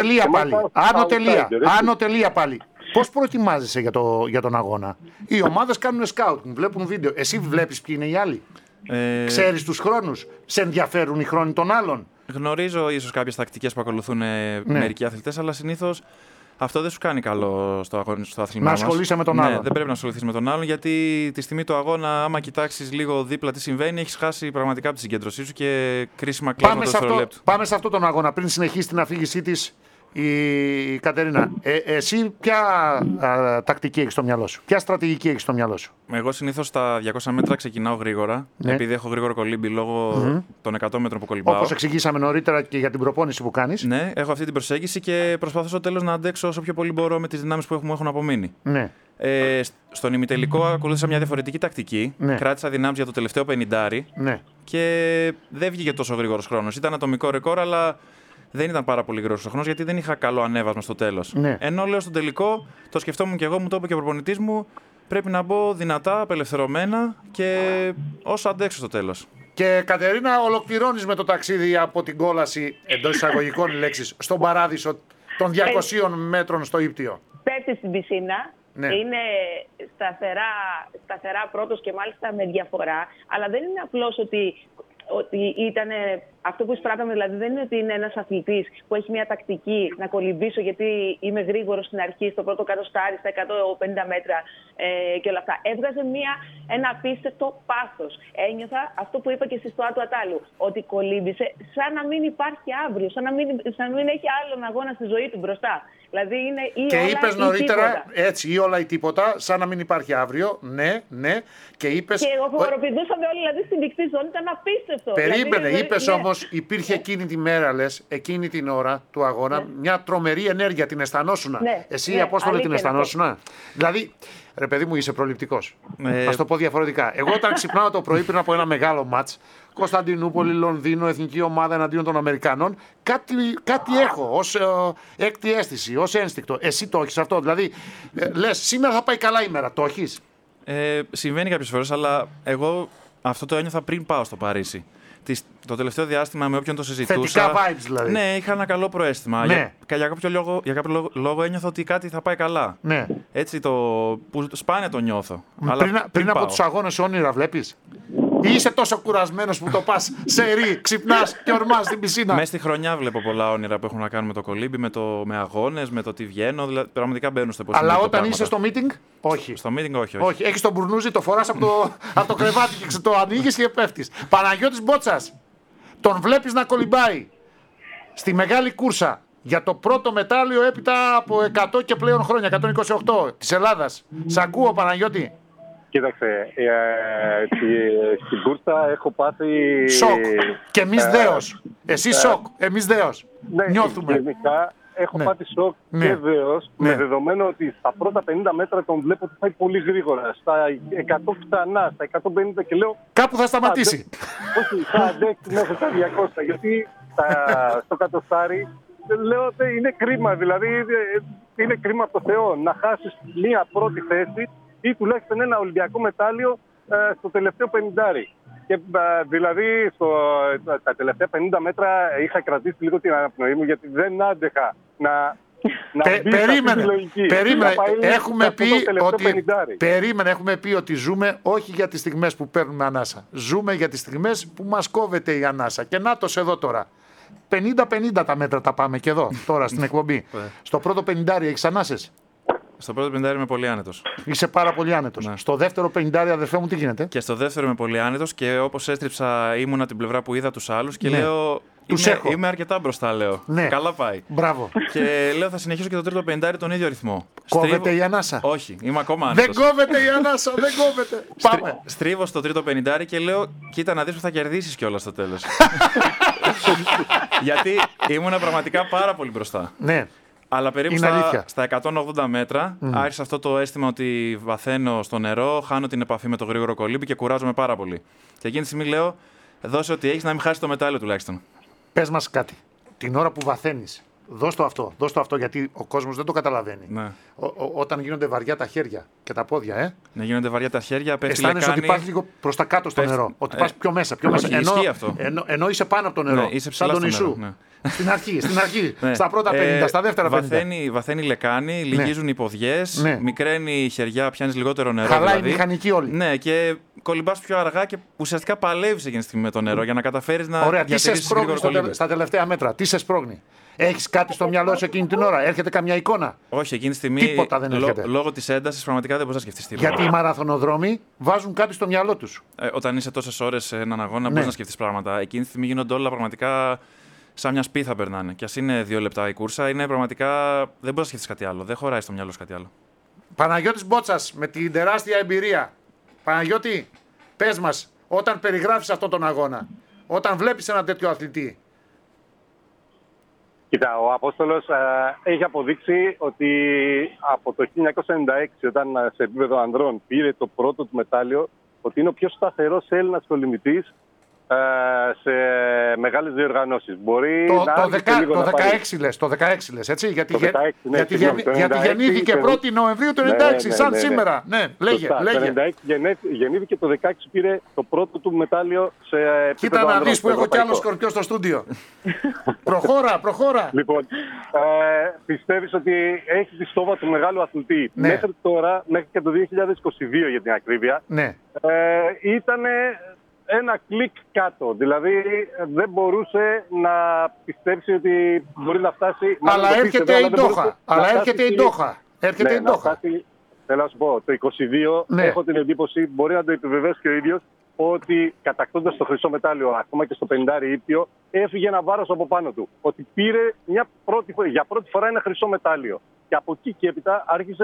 Άνω τελεία πάλι. Πώς προετοιμάζεσαι για τον αγώνα? Οι ομάδες κάνουν σκάουτινγκ, βλέπουν βίντεο. Εσύ βλέπεις ποιοι είναι οι άλλοι? Ξέρεις τους χρόνους? Σε ενδιαφέρουν οι χρόνοι των άλλων? Γνωρίζω ίσως κάποιες τακτικές που ακολουθούν μερικοί αθλητές, αλλά συνήθως αυτό δεν σου κάνει καλό στο άθλημα. Να ασχολείσαι με τον άλλον. Δεν πρέπει να ασχοληθείς με τον άλλον, γιατί τη στιγμή του αγώνα, άμα κοιτάξεις λίγο δίπλα τι συμβαίνει, έχεις χάσει πραγματικά από τη συγκέντρωσή σου και κρίσιμα κλάσματα του δευτερολέπτου. Πάμε σε αυτόν τον αγώνα πριν συνεχίσει την αφήγησή της η Κατερίνα. Εσύ ποια τακτική έχεις στο μυαλό σου? Ποια στρατηγική έχεις στο μυαλό σου? Εγώ συνήθως στα 200 μέτρα ξεκινάω γρήγορα, επειδή έχω γρήγορο κολύμπι λόγω των 100 μέτρων που κολυμπάω. Όπως εξηγήσαμε νωρίτερα και για την προπόνηση που κάνεις. Ναι, έχω αυτή την προσέγγιση και προσπαθώ στο τέλος να αντέξω όσο πιο πολύ μπορώ με τις δυνάμεις που μου έχουν απομείνει. Ναι. Στον ημιτελικό ακολούθησα μια διαφορετική τακτική. Ναι. Κράτησα δυνάμεις για το τελευταίο 50. Ναι. Και δεν βγήκε τόσο γρήγορος χρόνος. Ήταν ατομικό ρεκόρ, αλλά δεν ήταν πάρα πολύ γρήγορος ο χρόνος γιατί δεν είχα καλό ανέβασμα στο τέλος. Ναι. Ενώ λέω στον τελικό, το σκεφτόμουν και εγώ, μου το είπε και ο προπονητής μου, πρέπει να μπω δυνατά, απελευθερωμένα και όσο αντέξω στο τέλος. Και Κατερίνα, ολοκληρώνεις με το ταξίδι από την κόλαση, εντός εισαγωγικών λέξης, στον παράδεισο των 200 μέτρων στο Ήπτιο. Πέφτει στην πισίνα. Ναι. Είναι σταθερά πρώτος και μάλιστα με διαφορά. Αλλά δεν είναι απλώς ότι ήταν αυτό που εισπράταμε, δηλαδή δεν είναι ότι είναι ένας αθλητής που έχει μια τακτική να κολυμπήσω γιατί είμαι γρήγορος στην αρχή, στο πρώτο κατοστάρι, στα 150 μέτρα και όλα αυτά. Έβγαζε ένα απίστευτο πάθος. Ένιωθα αυτό που είπα και στη Στοά του Ατάλου, ότι κολύμπησε σαν να μην υπάρχει αύριο, σαν να μην έχει άλλον αγώνα στη ζωή του μπροστά. Δηλαδή είναι ή και όλα είπες ή νωρίτερα, τίποτα. έτσι, ή όλα ή τίποτα, σαν να μην υπάρχει αύριο. Ναι. Και είπες. Και εγώ χοροπηδούσαμε όλοι, δηλαδή στην δικτή ζώνη, ήταν απίστευτο. Περίμενε, δηλαδή, είπες όμως Απλώς υπήρχε εκείνη τη μέρα, λες, εκείνη την ώρα του αγώνα, μια τρομερή ενέργεια. Την αισθανόσουνα. Εσύ, Απόστολε, την αισθανόσουνα. Δηλαδή, ρε παιδί μου, είσαι προληπτικός. Θα σου το πω διαφορετικά. Εγώ όταν ξυπνάω το πρωί πριν από ένα μεγάλο μάτς, Κωνσταντινούπολη, Λονδίνο, εθνική ομάδα εναντίον των Αμερικανών, κάτι έχω ως έκτη αίσθηση, ως ένστικτο. Εσύ το έχεις αυτό? Δηλαδή, λες, σήμερα θα πάει καλά η μέρα. Το έχεις? Συμβαίνει κάποιες φορές, αλλά εγώ αυτό το ένιωθα πριν πάω στο Παρίσι. Το τελευταίο διάστημα με όποιον το συζητούσα. Θετικά vibes δηλαδή. Ναι, είχα ένα καλό προαίσθημα. Ναι. Για κάποιο λόγο ένιωθα ότι κάτι θα πάει καλά. Ναι. Έτσι που σπάνια το νιώθω. Πριν από τους αγώνες όνειρα βλέπεις? Ή είσαι τόσο κουρασμένος που το πας σε ρί, ξυπνάς και ορμάς στην πισίνα? Μέσα στη χρονιά βλέπω πολλά όνειρα που έχουν να κάνουν με το κολύμπι, με αγώνες, με το τι βγαίνω. Δηλαδή, πραγματικά μπαίνουν στο επόμενο. Αλλά όταν είσαι στο meeting, όχι. Στο meeting, όχι. Όχι. Έχεις τον μπουρνούζι, το φοράς από το κρεβάτι και το ανοίγεις και πέφτεις. Παναγιώτης Μπότσας, τον βλέπεις να κολυμπάει στη μεγάλη κούρσα για το πρώτο μετάλλιο έπειτα από 100 και πλέον χρόνια, 128 της Ελλάδας. Σ' ακούω, Παναγιώτη. Κοίταξε, στην κούρσα έχω πάθει... Σοκ. Και εμείς δέος. Εσύ σοκ, εμείς δέος. Ναι, νιώθουμε. Γενικά έχω πάθει σοκ και δέος, με δεδομένο ότι στα πρώτα 50 μέτρα τον βλέπω ότι πάει πολύ γρήγορα. Στα 100 φτανά, στα 150 και λέω... Κάπου θα σταματήσει. Όχι, θα αντέξει μέχρι τα 200, γιατί στο κατοστάρι λέω ότι είναι κρίμα, δηλαδή είναι κρίμα από το Θεό να χάσεις μία πρώτη θέση ή τουλάχιστον ένα Ολυμπιακό μετάλλιο στο τελευταίο 50. Και δηλαδή τα τελευταία 50 μέτρα είχα κρατήσει λίγο την αναπνοή μου, γιατί δεν άντεχα να Περίμενε. Έχουμε πει ότι ζούμε όχι για τις στιγμές που παίρνουμε ανάσα. Ζούμε για τις στιγμές που μας κόβεται η ανάσα. Και νάτος εδώ τώρα. 50-50 τα μέτρα τα πάμε και εδώ τώρα στην εκπομπή. Στο πρώτο 50 έχεις ανάσες? Στο πρώτο 50 είμαι πολύ άνετος. Είσαι πάρα πολύ άνετος. Ναι. Στο δεύτερο 50, αδερφέ μου, τι γίνεται? Και στο δεύτερο είμαι πολύ άνετος και όπως έστριψα ήμουνα την πλευρά που είδα τους άλλους και λέω. Είμαι αρκετά μπροστά, λέω. Ναι. Καλά πάει. Μπράβο. Και λέω θα συνεχίσω και το τρίτο 50 τον ίδιο ρυθμό. Κόβεται η ανάσα? Όχι, είμαι ακόμα άνετος. Δεν κόβεται η ανάσα, δεν κόβεται. Πάμε. Στρίβω στο τρίτο 50 και λέω, κοίτα να δεις που θα κερδίσεις κιόλας στο τέλος. Γιατί ήμουνα πραγματικά πάρα πολύ μπροστά. Ναι. Αλλά περίπου στα 180 μέτρα άρχισε αυτό το αίσθημα ότι βαθαίνω στο νερό, χάνω την επαφή με το γρήγορο κολύμπι και κουράζομαι πάρα πολύ. Και εκείνη τη στιγμή λέω, δώσε ό,τι έχεις να μην χάσει το μετάλλιο τουλάχιστον. Πες μας κάτι. Την ώρα που βαθαίνεις, δώσ' το αυτό, γιατί ο κόσμος δεν το καταλαβαίνει. Ναι. Όταν γίνονται βαριά τα χέρια και τα πόδια, να γίνονται βαριά τα χέρια, πέφτει λεκάνη. Αισθάνεσαι ότι πας λίγο προς τα κάτω στο νερό. Ότι πας πιο μέσα. Ισχύει αυτό. Ενώ είσαι πάνω από το νερό. Ναι, είσαι ψηλά σαν τον στο Ιησού. νερό, ναι. Στην αρχή. Στα πρώτα 50, στα δεύτερα 50. Βαθαίνει η λεκάνη, λυγίζουν οι ποδιές, μικραίνει η χεριά, πιάνεις λιγότερο νερό. Χαλάει δηλαδή. η μηχανική όλη. Ναι, και κολυμπάς πιο αργά και ουσιαστικά παλεύεις εκείνη τη στιγμή με το νερό για να καταφέρεις να διατηρήσεις γρήγορο κολύμπι. Στα τελευταία μέτρα, τι σε σπρώχνει? Έχεις κάτι στο μυαλό σου εκείνη την ώρα? Έρχεται καμιά εικόνα? Όχι, εκείνη τη στιγμή. Τίποτα δεν έρχεται. Λόγω της έντασης πραγματικά δεν μπορείς να σκεφτείς τίποτα. Γιατί οι μαραθωνοδρόμοι βάζουν κάτι στο μυαλό τους. Όταν είσαι τόσες ώρες σε έναν αγώνα, μπορείς να σκεφτείς πράγματα. Εκείνη τη στιγμή γίνονται όλα πραγματικά σαν μια σπίθα περνάνε. Και ας είναι 2 λεπτά η κούρσα, είναι πραγματικά. Δεν μπορείς να σκεφτείς κάτι άλλο. Δεν χωράει στο μυαλό σου κάτι άλλο. Παναγιώτης Μπότσας, με την τεράστια εμπειρία. Παναγιώτη, πες μας, όταν περιγράφεις αυτόν τον αγώνα, όταν βλέπεις έναν τέτοιο αθλητή. Κοίτα, ο Απόστολος έχει αποδείξει ότι από το 1996, όταν σε επίπεδο ανδρών πήρε το πρώτο του μετάλλιο, ότι είναι ο πιο σταθερός Έλληνας κολυμβητής σε μεγάλες διοργανώσεις. Μπορεί το 16 λες, το 16 λες, έτσι, γιατί γεννήθηκε 1η Νοεμβρίου του 96, σαν σήμερα. Ναι, λέγε. Το 96 γεννήθηκε, το 16 πήρε το πρώτο του μετάλλιο σε επίπεδο Κοίτα ανδρών. να δεις που έχω κι άλλο σκορπιό στο στούντιο. Προχώρα. Λοιπόν, πιστεύεις ότι έχει τη στόβα του μεγάλου αθλητή. Ναι. Μέχρι τώρα, μέχρι και το 2022 για την ακρίβεια, ήταν ένα κλικ κάτω. Δηλαδή δεν μπορούσε να πιστέψει ότι μπορεί να φτάσει. Αλλά έρχεται η Ντόχα. Θέλω να σου πω, το 22 έχω την εντύπωση, μπορεί να το επιβεβαιώσει και ο ίδιος, ότι κατακτώντας το χρυσό μετάλλιο, ακόμα και στο 50 ήπιο, έφυγε ένα βάρος από πάνω του. Ότι πήρε για πρώτη φορά ένα χρυσό μετάλλιο. Και από εκεί και έπειτα άρχισε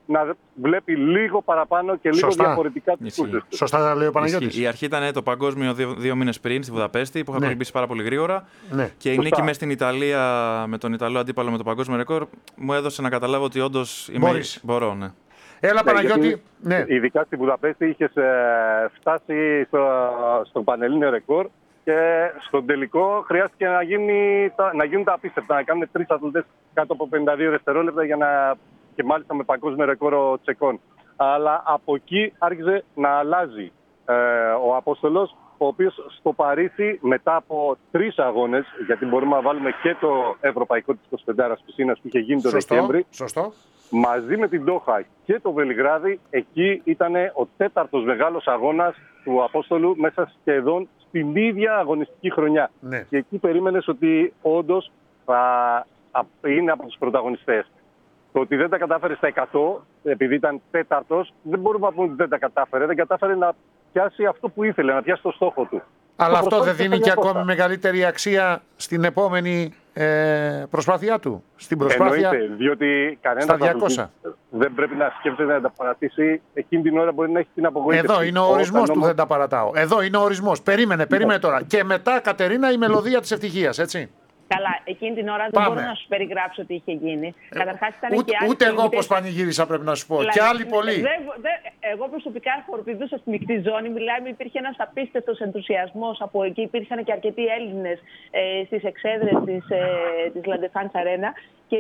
να βλέπει λίγο παραπάνω και λίγο διαφορετικά τις κούρσες. Σωστά τα λέει ο Παναγιώτης. Η αρχή ήταν το παγκόσμιο 2 μήνες πριν στη Βουδαπέστη που είχα κολυμπήσει πάρα πολύ γρήγορα. Ναι. Και η νίκη μέσα στην Ιταλία με τον Ιταλό αντίπαλο με το παγκόσμιο ρεκόρ μου έδωσε να καταλάβω ότι όντως μπορώ. Ναι. Έλα, Παναγιώτη. Ναι. Ειδικά στη Βουδαπέστη είχες φτάσει στο πανελλήνιο ρεκόρ και στον τελικό χρειάστηκε να γίνουν τα απίστευτα. Να κάνουν 3 αθλητές κάτω από 52 δευτερόλεπτα και μάλιστα με παγκόσμιο ρεκόρ τσεκών. Αλλά από εκεί άρχισε να αλλάζει ο Απόστολος, ο οποίος στο Παρίσι μετά από 3 αγώνες, γιατί μπορούμε να βάλουμε και το ευρωπαϊκό της 25ης πισίνας που είχε γίνει το Δεκέμβρη, μαζί με την Ντόχα και το Βελιγράδι, εκεί ήταν ο 4ος μεγάλος αγώνας του Απόστολου μέσα σχεδόν στην ίδια αγωνιστική χρονιά. Ναι. Και εκεί περίμενες ότι όντως θα είναι από τους πρωταγωνιστές. Το ότι δεν τα κατάφερε στα 100, επειδή ήταν 4ος, δεν μπορούμε να πούμε ότι δεν τα κατάφερε. Δεν κατάφερε να πιάσει αυτό που ήθελε, να πιάσει το στόχο του. Αλλά αυτό δεν δίνει και ακόμη μεγαλύτερη αξία στην επόμενη προσπάθειά του. Στην προσπάθεια. Εννοείται, διότι κανένας δεν πρέπει να σκέφτεται να τα παρατήσει. Εκείνη την ώρα μπορεί να έχει την απογοήτευση. Εδώ είναι ο ορισμός του δεν τα παρατάω. Εδώ είναι ο ορισμός. Περίμενε τώρα. Και μετά, Κατερίνα, η μελωδία της ευτυχίας, έτσι. Καλά, εκείνη την ώρα δεν μπορώ να σου περιγράψω τι είχε γίνει. Καταρχάς ήταν και άλλοι. Ούτε εγώ πώς πανηγύρισα, πρέπει να σου πω. Δηλαδή, και άλλοι πολλοί. Εγώ προσωπικά χοροπηδούσα στη μεικτή ζώνη. Μιλάμε, υπήρχε ένας απίστευτος ενθουσιασμός από εκεί. Υπήρχαν και αρκετοί Έλληνες στις εξέδρες της Λαντεφάνς Αρένα. Και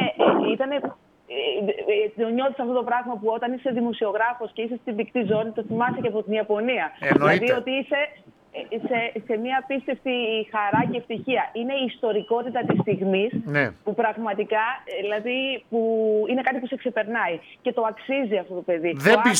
νιώθεις αυτό το πράγμα που όταν είσαι δημοσιογράφος και είσαι στην μεικτή ζώνη, το θυμάσαι και από την Ιαπωνία. Δηλαδή ότι είσαι σε μια απίστευτη χαρά και ευτυχία. Είναι η ιστορικότητα της στιγμής που πραγματικά, δηλαδή, που είναι κάτι που σε ξεπερνάει και το αξίζει αυτό το παιδί.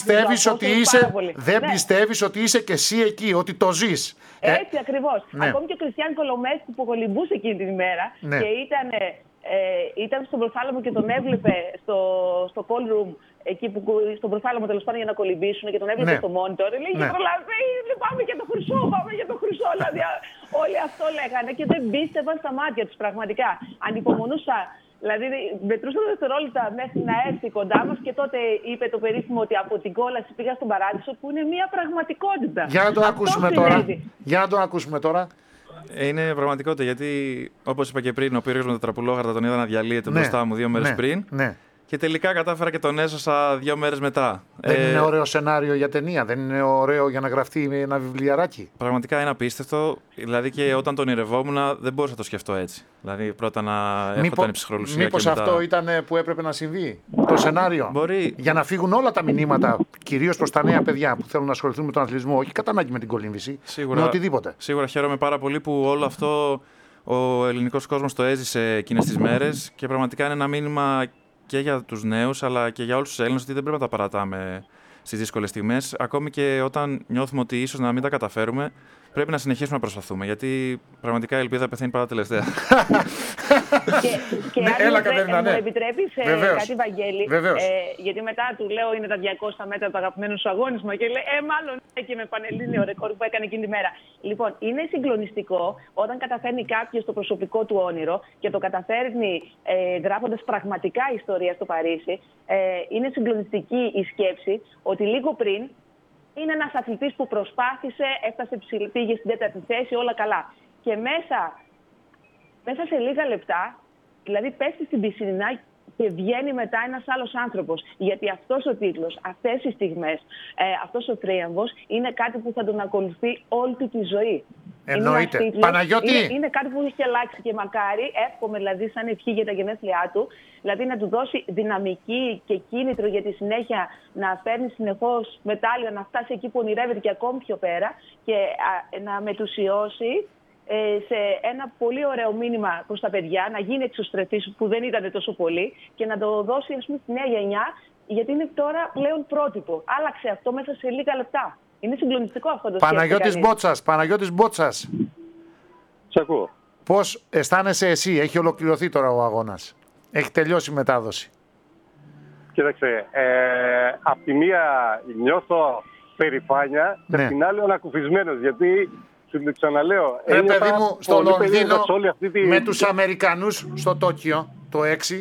Δεν πιστεύεις ότι είσαι και εσύ εκεί, ότι το ζεις. Έτσι ακριβώς. Ακόμη και ο Κριστιαν Κολομέσκι που κολυμπούσε εκείνη την ημέρα και ήταν στον προθάλαμο και τον έβλεπε στο call room, εκεί που στον προθάλαμο τέλος πάντων για να κολυμπήσουν και τον έβλεπε στο monitor. Λέγε προλαβαίνει, πάμε για το χρυσό, Δηλαδή όλοι αυτό λέγανε και δεν πίστευαν στα μάτια τους πραγματικά. Ανυπομονούσα. Δηλαδή, μετρούσα τα δευτερόλεπτα μέχρι να έρθει κοντά μας και τότε είπε το περίφημο ότι από την κόλαση πήγα στον παράδεισο, που είναι μια πραγματικότητα. Για να το ακούσουμε τώρα. Είναι πραγματικότητα, γιατί όπως είπα και πριν, ο πύργος με τα τραπουλόγαρτα τον είδα να διαλύεται μπροστά μου 2 μέρες πριν. Και τελικά κατάφερα και τον έσωσα 2 μέρες μετά. Δεν είναι ωραίο σενάριο για ταινία, δεν είναι ωραίο για να γραφτεί ένα βιβλιαράκι. Πραγματικά είναι απίστευτο. Δηλαδή και όταν τον ονειρευόμουν δεν μπορούσα να το σκεφτώ έτσι. Δηλαδή πρώτα να έχω την ψυχρολουσία. Μήπως αυτό ήταν που έπρεπε να συμβεί, το σενάριο. Μπορεί. Για να φύγουν όλα τα μηνύματα, κυρίως προς τα νέα παιδιά που θέλουν να ασχοληθούν με τον αθλητισμό, όχι κατά ανάγκη με την κολύμβηση, με οτιδήποτε. Σίγουρα χαίρομαι πάρα πολύ που όλο αυτό ο ελληνικός κόσμος το έζησε εκείνες τις μέρες και πραγματικά είναι ένα μήνυμα και για τους νέους αλλά και για όλους τους Έλληνες ότι δεν πρέπει να τα παρατάμε στις δύσκολες στιγμές. Ακόμη και όταν νιώθουμε ότι ίσως να μην τα καταφέρουμε, πρέπει να συνεχίσουμε να προσπαθούμε. Γιατί πραγματικά η ελπίδα πεθαίνει πάντα τελευταία. Και αν μου επιτρέπεις κάτι, Βαγγέλη, γιατί μετά του λέω είναι τα 200 μέτρα το αγαπημένο σου αγώνισμα και λέει μάλλον και με πανελλήνιο ρεκόρ που έκανε εκείνη τη μέρα. Λοιπόν, είναι συγκλονιστικό όταν καταφέρνει κάποιος το προσωπικό του όνειρο και το καταφέρνει γράφοντας πραγματικά ιστορία στο Παρίσι. Είναι συγκλονιστική η σκέψη ότι λίγο πριν είναι ένας αθλητής που προσπάθησε, έφτασε ψηλή, πήγε στην 4η θέση, όλα καλά. Και μέσα σε λίγα λεπτά, δηλαδή πέφτει στην πισίνα και βγαίνει μετά ένας άλλος άνθρωπος. Γιατί αυτός ο τίτλος, αυτές οι στιγμές, αυτός ο τρίαμβος είναι κάτι που θα τον ακολουθεί όλη του τη ζωή. Εννοείται. Παναγιώτη! Είναι κάτι που έχει αλλάξει και μακάρι, εύχομαι δηλαδή σαν ευχή για τα γενέθλιά του, δηλαδή να του δώσει δυναμική και κίνητρο για τη συνέχεια να φέρνει συνεχώς μετάλλια, να φτάσει εκεί που ονειρεύεται και ακόμη πιο πέρα και να μετουσιώσει σε ένα πολύ ωραίο μήνυμα προς τα παιδιά, να γίνει εξωστρεφής που δεν ήταν τόσο πολύ και να το δώσει ας πούμε στη νέα γενιά, γιατί είναι τώρα πλέον πρότυπο. Άλλαξε αυτό μέσα σε λίγα λεπτά. Είναι συγκλονιστικό αυτό το σχέδιο. Παναγιώτης Μπότσας. Σ' ακούω. Πώς αισθάνεσαι εσύ, έχει ολοκληρωθεί τώρα ο αγώνας, έχει τελειώσει η μετάδοση? Κοίταξε, απ' τη μία νιώθω περηφάνεια και απ' την άλλη ανακουφισμένος, γιατί σου ξαναλέω, παιδί μου, στο Λονδίνο όλη αυτή με τους Αμερικανούς στο Τόκιο το 6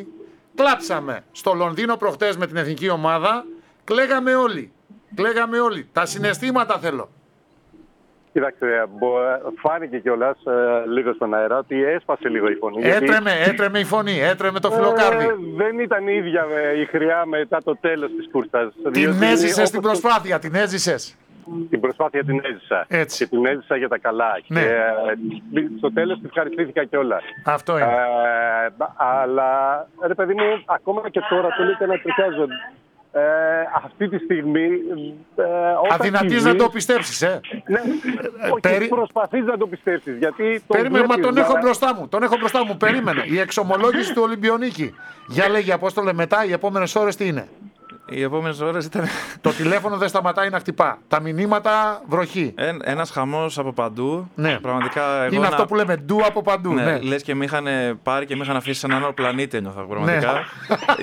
Κλάψαμε στο Λονδίνο προχτές με την εθνική ομάδα. Κλαίγαμε όλοι. Τα συναισθήματα θέλω. Κοίταξε, φάνηκε κιόλας λίγο στον αέρα ότι έσπασε λίγο η φωνή. Έτρεμε η φωνή, έτρεμε το φιλοκάρδι. Δεν ήταν η ίδια η χρειά μετά το τέλος της κούρσας. Την έζησες την προσπάθεια, την έζησες. Την προσπάθεια την έζησα. Έτσι. Και την έζησα για τα καλά. Ναι. Και στο τέλος τη ευχαριστήθηκα κιόλας. Αυτό είναι. Αλλά ρε παιδί μου, ακόμα και τώρα το λέω και να τριχιάζω. Αυτή τη στιγμή. Αδυνατείς να το πιστέψεις, Ναι, όχι, προσπαθείς να το πιστέψεις. Γιατί περίμενε, μα τον έχω μπροστά μου. Περίμενε. Η εξομολόγηση του Ολυμπιονίκη. Για λέγε, Απόστολε, μετά οι επόμενες ώρες τι είναι? Οι επόμενες ώρες ήταν. Το τηλέφωνο δεν σταματάει να χτυπά. Τα μηνύματα βροχή. Ένας χαμός από παντού. Ναι. Πραγματικά, είναι αυτό που λέμε ντου από παντού. Ναι, Ναι. λες και με είχαν πάρει και με είχαν αφήσει σε έναν άλλο πλανήτη, ένιωθα πραγματικά. Ναι.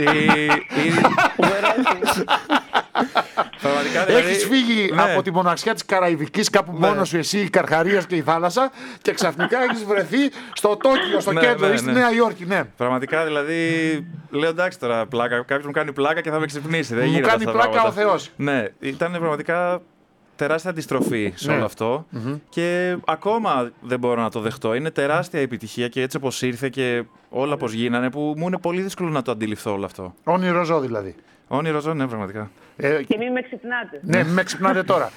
Πραγματικά, δηλαδή, Έχεις φύγει από τη μοναξιά της Καραϊβικής, κάπου μόνος σου εσύ, η Καρχαρίας και η θάλασσα, και ξαφνικά έχεις βρεθεί στο Τόκιο, στο κέντρο ή στη Νέα Υόρκη. Ναι. Πραγματικά, δηλαδή, λέω εντάξει τώρα πλάκα. Κάποιος μου κάνει πλάκα και θα με ξυπνήσει. Δεν Μου γίνεται κάνει αυτά τα πλάκα πράγματα. ο Θεός. Ναι, ήταν πραγματικά τεράστια αντιστροφή σε όλο αυτό. Και ακόμα δεν μπορώ να το δεχτώ. Είναι τεράστια επιτυχία και έτσι όπως ήρθε και όλα πώς γίνανε, που μου είναι πολύ δύσκολο να το αντιληφθώ όλο αυτό. Όνειρο ζω δηλαδή. Όνειρο ζω, ναι, πραγματικά. Και μην με ξυπνάτε. Ναι, μην με ξυπνάτε τώρα.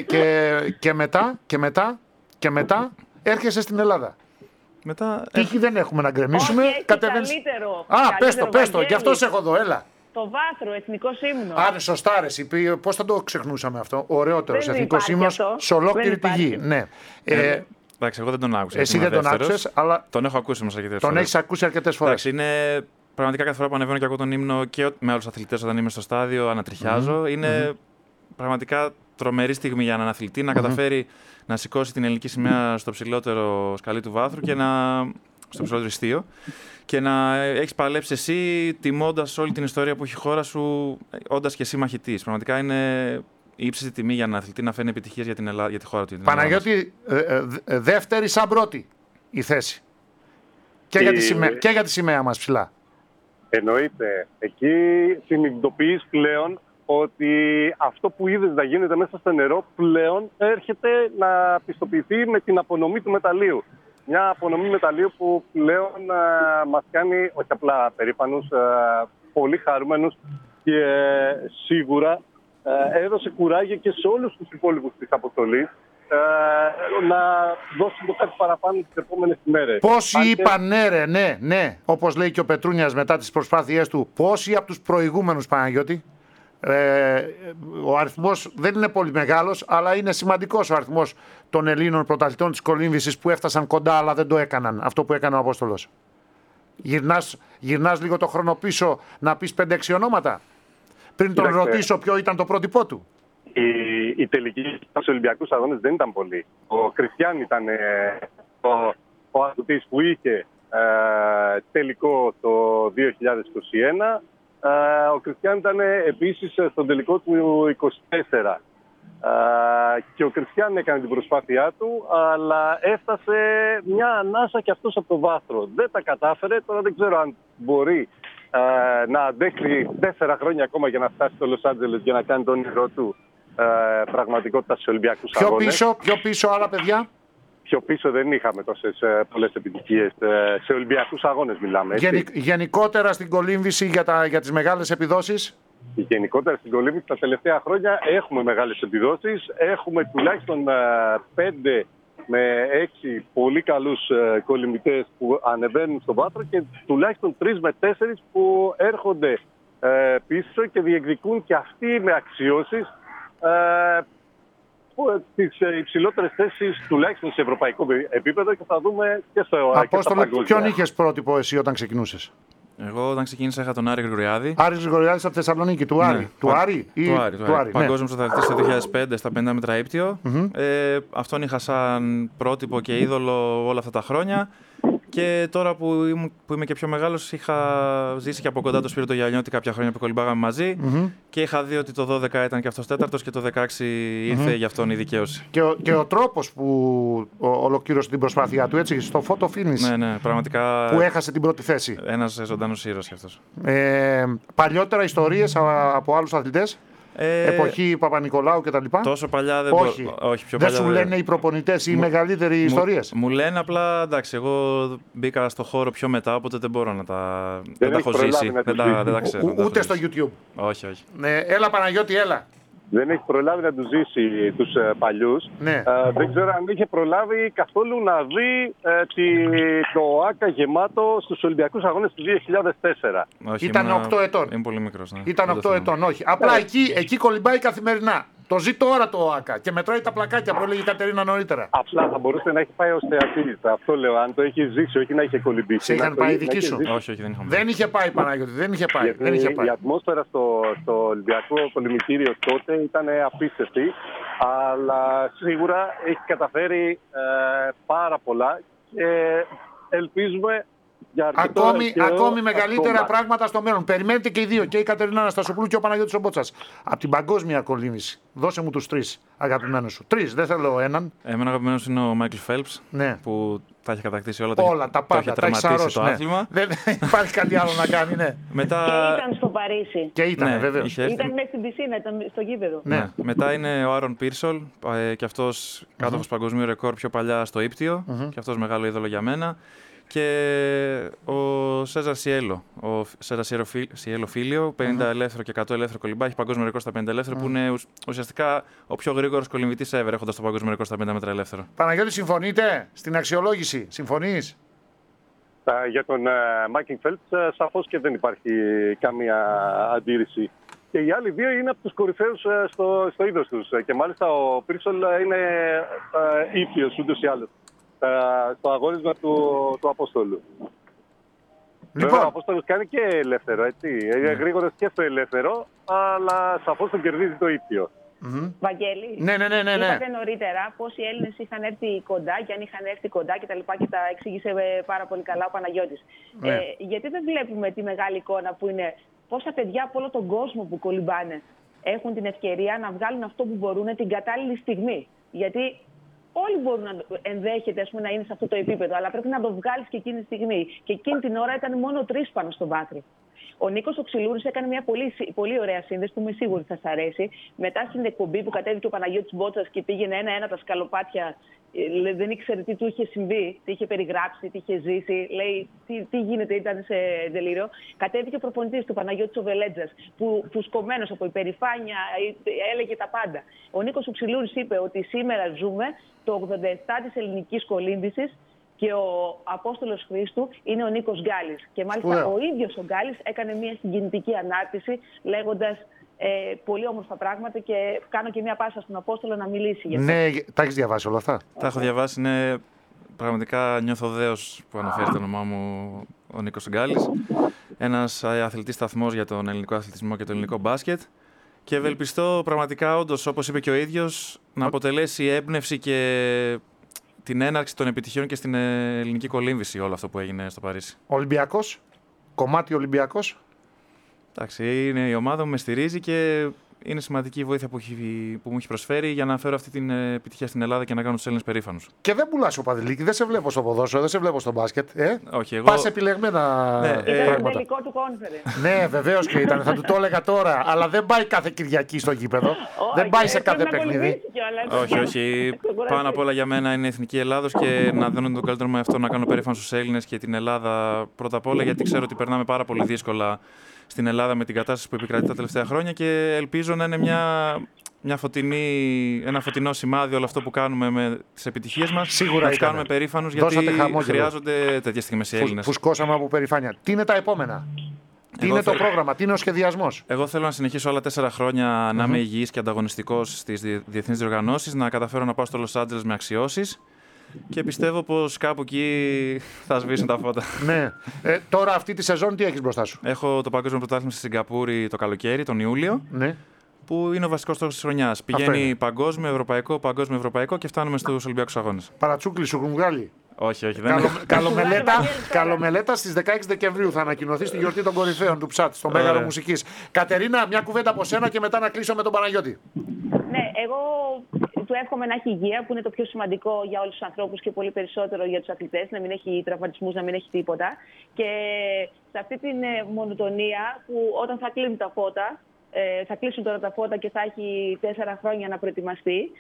Και μετά έρχεσαι στην Ελλάδα. Μετά. Τύχη δεν έχουμε να γκρεμίσουμε. Όχι, καλύτερο. Πες το, γι' αυτό σε έχω εδώ, έλα. Το βάθρο, εθνικός ύμνος. Άρα, σωστά, ρε. Πώς θα το ξεχνούσαμε αυτό? Ωραιότερος Δεν εθνικός υπάρχει ύμνος αυτό. σε ολόκληρη Δεν τη γη. υπάρχει. Ναι. Εντάξει, εγώ δεν τον άκουσα. Εσύ ήμουν δεν τον δεύτερος. άκουσες, αλλά Τον έχω ακούσει όμως αρκετές τον φορές. έχεις ακούσει αρκετές φορές. Εντάξει, είναι πραγματικά κάθε φορά που ανεβαίνω και ακούω τον ύμνο και με άλλους αθλητές όταν είμαι στο στάδιο, ανατριχιάζω. Είναι πραγματικά τρομερή στιγμή για έναν αθλητή να καταφέρει να σηκώσει την ελληνική σημαία στο ψηλότερο σκαλί του βάθρου και στο ψηλότερο ιστείο, και να έχεις παλέψει εσύ τιμώντας όλη την ιστορία που έχει η χώρα σου, όντας και εσύ μαχητής. Πραγματικά είναι η ύψιστη τιμή για έναν αθλητή να φέρνει επιτυχίες για τη χώρα του. Παναγιώτη, δεύτερη σαν πρώτη η θέση. Και για τη σημαία μας ψηλά. Εννοείται. Εκεί συνειδητοποιείς πλέον ότι αυτό που είδες να γίνεται μέσα στο νερό πλέον έρχεται να πιστοποιηθεί με την απονομή του μεταλλίου. Μια απονομή μεταλλίου που πλέον μας κάνει όχι απλά περήφανους, πολύ χαρούμενους, και σίγουρα έδωσε κουράγιο και σε όλους τους υπόλοιπους της αποστολής να δώσουν το κάτι παραπάνω τις επόμενες ημέρες. Πόσοι είπαν ναι, όπως λέει και ο Πετρούνιας μετά τις προσπάθειές του, πόσοι από τους προηγούμενους, Παναγιώτη? Ο αριθμός δεν είναι πολύ μεγάλος, αλλά είναι σημαντικός ο αριθμός των Ελλήνων πρωταθλητών της κολύμβησης που έφτασαν κοντά αλλά δεν το έκαναν αυτό που έκανε ο Απόστολος. Γυρνάς λίγο το χρόνο πίσω να πεις 5-6 ονόματα πριν τον ρωτήσω ποιο ήταν το πρότυπό του? Η τελική στους Ολυμπιακούς Αγώνες δεν ήταν πολύ. Ο Κριστιαν ήταν ο αθλητής που είχε τελικό το 2021. Ο Κριστιαν ήταν επίσης στον τελικό του 24. Και ο Κριστιαν έκανε την προσπάθειά του, αλλά έφτασε μια ανάσα και αυτός από το βάθρο. Δεν τα κατάφερε. Τώρα δεν ξέρω αν μπορεί να αντέξει 4 χρόνια ακόμα για να φτάσει στο Λος Άντζελες για να κάνει τον όνειρό του πραγματικότητα στους Ολυμπιακούς Αγώνες. Πιο πίσω άλλα παιδιά? Πιο πίσω δεν είχαμε τόσες πολλές επιτυχίες. Σε Ολυμπιακούς Αγώνες μιλάμε. Γενικότερα στην κολύμβηση για τις μεγάλες επιδόσεις? Γενικότερα στην κολύμβηση τα τελευταία χρόνια έχουμε μεγάλες επιδόσεις. Έχουμε τουλάχιστον 5 με 6 πολύ καλούς κολυμβητές που ανεβαίνουν στον βάθρο και τουλάχιστον 3 με 4 που έρχονται πίσω και διεκδικούν και αυτοί με αξιώσεις τις υψηλότερες θέσεις τουλάχιστον σε ευρωπαϊκό επίπεδο, και θα δούμε και στο Απόστολε, ποιον είχες πρότυπο εσύ όταν ξεκινούσες? Εγώ όταν ξεκίνησα είχα τον Άρη Γρηγοριάδη. Άρης Γρηγοριάδης από Θεσσαλονίκη, του Άρη. Ναι. Του Άρη ή του Άρη. Ναι. Παγκόσμιος πρωταθλητής το 2005 στα 50 μέτρα ύπτιο. Αυτόν είχα σαν πρότυπο και είδωλο όλα αυτά τα χρόνια. Και τώρα που είμαι και πιο μεγάλος, είχα ζήσει και από κοντά το Σπύρο το Γιαννιώτη κάποια χρόνια που κολυμπάγαμε μαζί και είχα δει ότι το 12 ήταν και αυτός τέταρτος και το 16 ήρθε για αυτόν η δικαίωση. Και ο τρόπος που ολοκλήρωσε την προσπάθειά του, έτσι, στο photo finish. Ναι, πραγματικά. Που έχασε την πρώτη θέση. Ένας ζωντανός ήρωας κι αυτός. Παλιότερα ιστορίες από άλλους αθλητές. Εποχή Παπα-Νικολάου κτλ. Τόσο παλιά δεν όχι. Όχι, πιο δεν παλιά. Δεν σου λένε οι προπονητές οι μεγαλύτεροι ιστορίες. Μου λένε απλά, εντάξει, εγώ μπήκα στο χώρο πιο μετά, οπότε δεν μπορώ να τα. Δεν τα έχω ζήσει. Δεν τα ξέρω. Ούτε στο YouTube. Όχι. Έλα Παναγιώτη, έλα. Δεν έχει προλάβει να τους ζήσει τους παλιούς. Ναι. Δεν ξέρω αν είχε προλάβει καθόλου να δει το ΆΚΑ γεμάτο στους Ολυμπιακούς Αγώνες του 2004. Όχι, ήταν 8 ετών. Είμαι πολύ μικρός. Ναι. Ήταν 8 ετών, όχι. Απλά εκεί κολυμπάει καθημερινά. Το ζει τώρα το ΟΑΚΑ και μετράει τα πλακάκια που έλεγε η Κατερίνα νωρίτερα. Απλά θα μπορούσε να έχει πάει ως θεατής. Αυτό λέω, αν το έχει ζήσει, όχι να είχε κολυμπήσει. Σε είχαν πάει δική σου. Όχι, δεν είχαμε. Δεν είχε πάει, Παναγιώτη, δεν είχε πάει. Η ατμόσφαιρα στο Ολυμπιακό κολυμβητήριο τότε ήταν απίστευτη, αλλά σίγουρα έχει καταφέρει πάρα πολλά και ελπίζουμε για ακόμη μεγαλύτερα πράγματα στο μέλλον. Περιμένετε και οι δύο, και η Κατερίνα Αναστασοπούλου και ο Παναγιώτης Ομπότσας. Από την παγκόσμια κολύμβηση. Δώσε μου τους τρεις αγαπημένους σου. Τρεις, δεν θέλω έναν. Εμένα αγαπημένος είναι ο Μάικλ Φέλπς, ναι, που τα έχει κατακτήσει όλα τα πάντα. Το έχει τερματίσει το άθλημα. Δεν υπάρχει κάτι άλλο να κάνει, ναι. Μετά... Και ήταν στο Παρίσι. Και ήταν, βεβαίως. Ήταν μέσα στην πισίνα, ήταν στο γήπεδο. Ναι. Μετά είναι ο Άρον Πίρσολ, και αυτός κάτοχος παγκοσμίου ρεκόρ πιο παλιά στο ύπτιο, και αυτός μεγάλο είδωλο για μένα. Και ο Σέζαρ Σιέλο, Σιέλο Φίλιο, 50 ελεύθερο και 100 ελεύθερο κολυμπά, έχει παγκόσμιο ρεκόρ στα 50 ελεύθερο, που είναι ουσιαστικά ο πιο γρήγορος κολυμβητής ever, έχοντας το παγκόσμιο ρεκόρ στα 50 μέτρα ελεύθερο. Παναγιώτη, συμφωνείτε στην αξιολόγηση, συμφωνείς? Για τον Μάικλ Φέλπς σαφώς και δεν υπάρχει καμία αντίρρηση. Και οι άλλοι δύο είναι από τους κορυφαίους στο είδος τους. Και μάλιστα ο Πίρσολ είναι ύπιος ούτως ή άλλως στο αγώνισμα του Απόστολου. Λοιπόν. Βέβαια, ο Απόστολος κάνει και ελεύθερο, έτσι. Είναι γρήγορος και στο ελεύθερο, αλλά σαφώς τον κερδίζει το ύπιο. Βαγγέλη, ναι. είπατε νωρίτερα πόσοι Έλληνες είχαν έρθει κοντά και αν είχαν έρθει κοντά και τα εξήγησε πάρα πολύ καλά ο Παναγιώτης. Ναι. Γιατί δεν βλέπουμε τη μεγάλη εικόνα που είναι πόσα παιδιά από όλο τον κόσμο που κολυμπάνε έχουν την ευκαιρία να βγάλουν αυτό που μπορούν την κατάλληλη στιγμή. Γιατί όλοι μπορούν να ενδέχεται να είναι σε αυτό το επίπεδο, αλλά πρέπει να το βγάλεις και εκείνη τη στιγμή. Και εκείνη την ώρα ήταν μόνο 3 πάνω στο βάθρο. Ο Νίκος ο Ξυλούρης έκανε μια πολύ ωραία σύνδεση που είμαι σίγουρη θα σας αρέσει. Μετά στην εκπομπή που κατέβηκε ο Παναγιώτης Μπότσας και πήγαινε ένα-ένα τα σκαλοπάτια, δεν ήξερε τι του είχε συμβεί, τι είχε περιγράψει, τι είχε ζήσει. Λέει τι γίνεται, ήταν σε δελίριο. Κατέβηκε ο προπονητής του Παναγιώτης ο Βελέτζας, που φουσκωμένος από υπερηφάνεια έλεγε τα πάντα. Ο Νίκος ο Ξυλούρης είπε ότι σήμερα ζούμε το 87 της ελληνικής κολύμβησης. Και ο Απόστολος Χρήστου είναι ο Νίκος Γκάλης. Και μάλιστα ο ίδιος ο Γκάλης έκανε μια συγκινητική ανάρτηση λέγοντας πολύ όμορφα πράγματα και κάνω και μια πάσα στον Απόστολο να μιλήσει για αυτό. Ναι, τα έχεις διαβάσει όλα αυτά? Τα έχω διαβάσει, ναι. Πραγματικά νιώθω δέος που αναφέρει το όνομά μου ο Νίκος Γκάλης. Ένας αθλητής σταθμός για τον ελληνικό αθλητισμό και το ελληνικό μπάσκετ. Και ευελπιστώ πραγματικά, όντως, όπως είπε και ο ίδιος, να αποτελέσει έμπνευση και την έναρξη των επιτυχιών και στην ελληνική κολύμβηση όλο αυτό που έγινε στο Παρίσι. Ολυμπιακός, κομμάτι Ολυμπιακός. Εντάξει, είναι η ομάδα μου, με στηρίζει και είναι σημαντική η βοήθεια που μου έχει προσφέρει για να φέρω αυτή την επιτυχία στην Ελλάδα και να κάνω τους Έλληνες περήφανους. Και δεν πουλάς ο Παδηλίκη, δεν σε βλέπω στο ποδόσφαιρο, δεν σε βλέπω στο μπάσκετ. Όχι, εγώ... Πας επιλεγμένα Ήταν το τελικό του conference. Ναι, βεβαίως και ήταν, θα του το έλεγα τώρα, αλλά δεν πάει κάθε Κυριακή στο γήπεδο. Δεν πάει σε κάθε παιχνίδι. Όχι. Πάνω απ' όλα για μένα είναι η Εθνική Ελλάδος και να δίνω τον καλύτερο μου εαυτό να κάνω περήφανο στους Έλληνες και την Ελλάδα πρώτα απ' όλα, γιατί ξέρω ότι περνάμε πάρα πολύ δύσκολα στην Ελλάδα με την κατάσταση που επικρατεί τα τελευταία χρόνια και ελπίζω να είναι ένα φωτεινό σημάδι όλο αυτό που κάνουμε με τις επιτυχίες μας. Σίγουρα να τους κάνουμε περήφανους, γιατί χρειάζονται τέτοιες στιγμές οι Έλληνες. Φουσκώσαμε από περηφάνεια. Τι είναι τα επόμενα? Τι είναι το πρόγραμμα, τι είναι ο σχεδιασμός? Εγώ θέλω να συνεχίσω όλα 4 χρόνια να είμαι υγιής και ανταγωνιστικός στις διεθνείς διοργανώσεις, να καταφέρω να πάω στο Λος Άντζελες με αξιώσεις. Και πιστεύω πως κάπου εκεί θα σβήσουν τα φώτα. Ναι. Τώρα αυτή τη σεζόν τι έχεις μπροστά σου? Έχω το Παγκόσμιο Πρωτάθλημα στη Σιγκαπούρη το καλοκαίρι, τον Ιούλιο. Ναι. Που είναι ο βασικός στόχος της χρονιάς. Πηγαίνει παγκόσμιο, ευρωπαϊκό και φτάνουμε στους Ολυμπιακούς Αγώνες. Παρατσούκλι σου έχουν βγάλει? Όχι, δεν Καλομελέτα στις 16 Δεκεμβρίου θα ανακοινωθεί στη γιορτή των κορυφαίων του ΨΑΤ, στο Μέγαρο Μουσικής. Κατερίνα, μια κουβέντα από σένα και μετά να κλείσω με τον Παναγιώτη. Ναι, εγώ του εύχομαι να έχει υγεία, που είναι το πιο σημαντικό για όλους τους ανθρώπους και πολύ περισσότερο για τους αθλητές, να μην έχει τραυματισμούς, να μην έχει τίποτα. Και σε αυτή την μονοτονία που όταν θα κλείνουν τα φώτα, θα κλείσουν τώρα τα φώτα και θα έχει 4 χρόνια να προετοιμαστεί,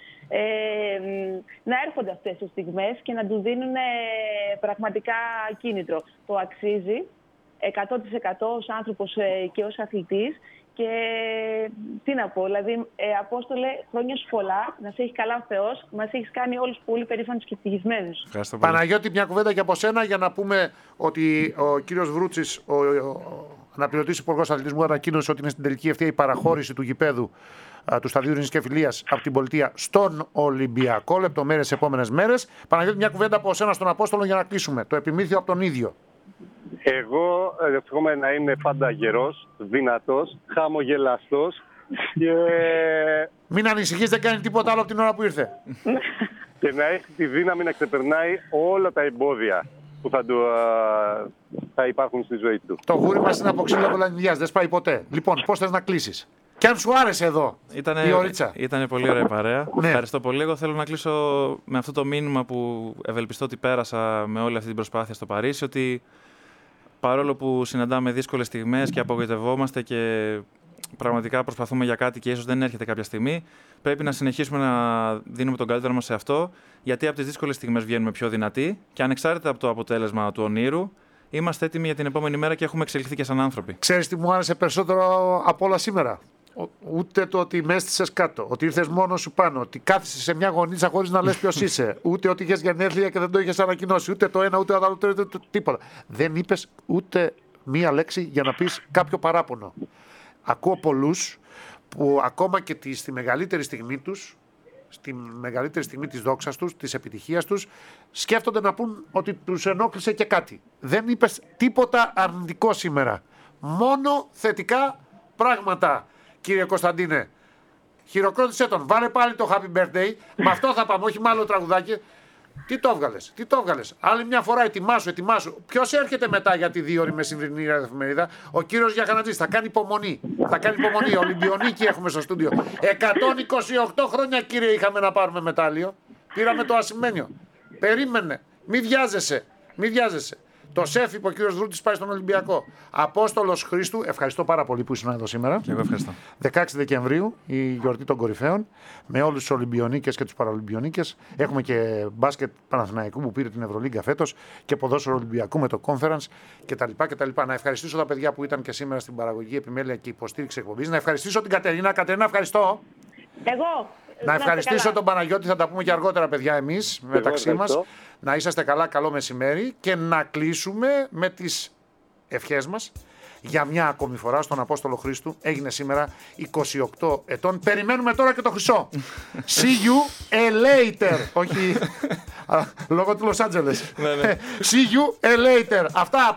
να έρχονται αυτές τις στιγμές και να του δίνουν πραγματικά κίνητρο. Το αξίζει 100% ως άνθρωπος και ως αθλητής. Και τι να πω, δηλαδή, Απόστολε, χρόνια σου πολλά, να σε έχει καλά ο Θεός, μας έχεις κάνει όλους πολύ περήφανους και ευτυχισμένους. Παναγιώτη, μια κουβέντα και από σένα για να πούμε ότι ο κύριος Βρούτσης, ο αναπληρωτής υπουργός αθλητισμού, ανακοίνωσε ότι είναι στην τελική ευθεία η παραχώρηση του γηπέδου του Σταδίου Ειρήνης και Φιλίας από την πολιτεία στον Ολυμπιακό. Λεπτομέρειες επόμενες μέρες. Παναγιώτη, μια κουβέντα από σένα στον Απόστολο για να κλείσουμε. Το επιμήθειο από τον ίδιο. Εγώ εύχομαι να είναι πάντα γερός, δυνατός, χαμογελαστός και... Μην ανησυχείς, δεν κάνει τίποτα άλλο από την ώρα που ήρθε. Και να έχει τη δύναμη να ξεπερνάει όλα τα εμπόδια που θα υπάρχουν στη ζωή του. Το γούρι μας είναι από ξύλο βολανιδιάς, δεν σπάει ποτέ. Λοιπόν, πώς θες να κλείσεις? Και αν σου άρεσε εδώ η ωρίτσα. Ήταν πολύ ωραία παρέα. Ναι. Ευχαριστώ πολύ. Εγώ θέλω να κλείσω με αυτό το μήνυμα που ευελπιστώ ότι πέρασα με όλη αυτή την προσπάθεια στο Παρίσι, ότι παρόλο που συναντάμε δύσκολες στιγμές και απογοητευόμαστε και πραγματικά προσπαθούμε για κάτι και ίσως δεν έρχεται κάποια στιγμή, πρέπει να συνεχίσουμε να δίνουμε τον καλύτερο μας σε αυτό, γιατί από τις δύσκολες στιγμές βγαίνουμε πιο δυνατοί και ανεξάρτητα από το αποτέλεσμα του ονείρου, είμαστε έτοιμοι για την επόμενη μέρα και έχουμε εξελιχθεί και σαν άνθρωποι. Ξέρεις τι μου άρεσε περισσότερο από όλα σήμερα? Ούτε το ότι με έστησες κάτω, ότι ήρθες μόνος σου πάνω, ότι κάθισες σε μια γωνίτσα χωρίς να λες ποιος είσαι, ούτε ότι είχες γενέθλια και δεν το είχες ανακοινώσει, ούτε το ένα ούτε το άλλο, τίποτα. Δεν είπες ούτε μία λέξη για να πεις κάποιο παράπονο. Ακούω πολλούς που ακόμα και στη μεγαλύτερη στιγμή τους, στη μεγαλύτερη στιγμή της δόξας τους, της επιτυχίας τους, σκέφτονται να πούν ότι τους ενόχλησε και κάτι. Δεν είπες τίποτα αρνητικό σήμερα. Μόνο θετικά πράγματα. Κύριε Κωνσταντίνε, χειροκρότησέ τον. Βάλε πάλι το happy birthday. Με αυτό θα πάμε, όχι με άλλο τραγουδάκι. Τι το έβγαλες. Άλλη μια φορά ετοιμάσου. Ποιος έρχεται μετά για τη 2 ώρη μεσημβρινή εφημερίδα? Ο κύριος Γιαχανατζής. Θα κάνει υπομονή. Ολυμπιονίκη έχουμε στο στούντιο. 128 χρόνια, κύριε, είχαμε να πάρουμε μετάλλιο. Πήραμε το ασημένιο. Περίμενε. Μη βιάζεσαι. Το σεφ, είπε ο κύριος Βρούτης, πάει στον Ολυμπιακό. Απόστολος Χρήστου, ευχαριστώ πάρα πολύ που ήσουν εδώ σήμερα. Και εγώ ευχαριστώ. 16 Δεκεμβρίου, η γιορτή των κορυφαίων, με όλους τους Ολυμπιονίκες και τους Παραολυμπιονίκες. Έχουμε και μπάσκετ Παναθηναϊκού που πήρε την Ευρωλίγκα φέτος και ποδόσφαιρο Ολυμπιακού με το Conference κτλ. Να ευχαριστήσω τα παιδιά που ήταν και σήμερα στην παραγωγή, επιμέλεια και υποστήριξη εκπομπής. Να ευχαριστήσω την Κατερίνα. Κατερίνα, ευχαριστώ. Εγώ. Να ευχαριστήσω τον Παναγιώτη, θα τα πούμε και αργότερα, παιδιά, εμείς μεταξύ μας. Να είσαστε καλά, καλό μεσημέρι και να κλείσουμε με τις ευχές μας για μια ακόμη φορά στον Απόστολο Χρήστου. Έγινε σήμερα 28 ετών. Περιμένουμε τώρα και το χρυσό. See you later. Όχι, λόγω του Los Angeles. See you later. Αυτά.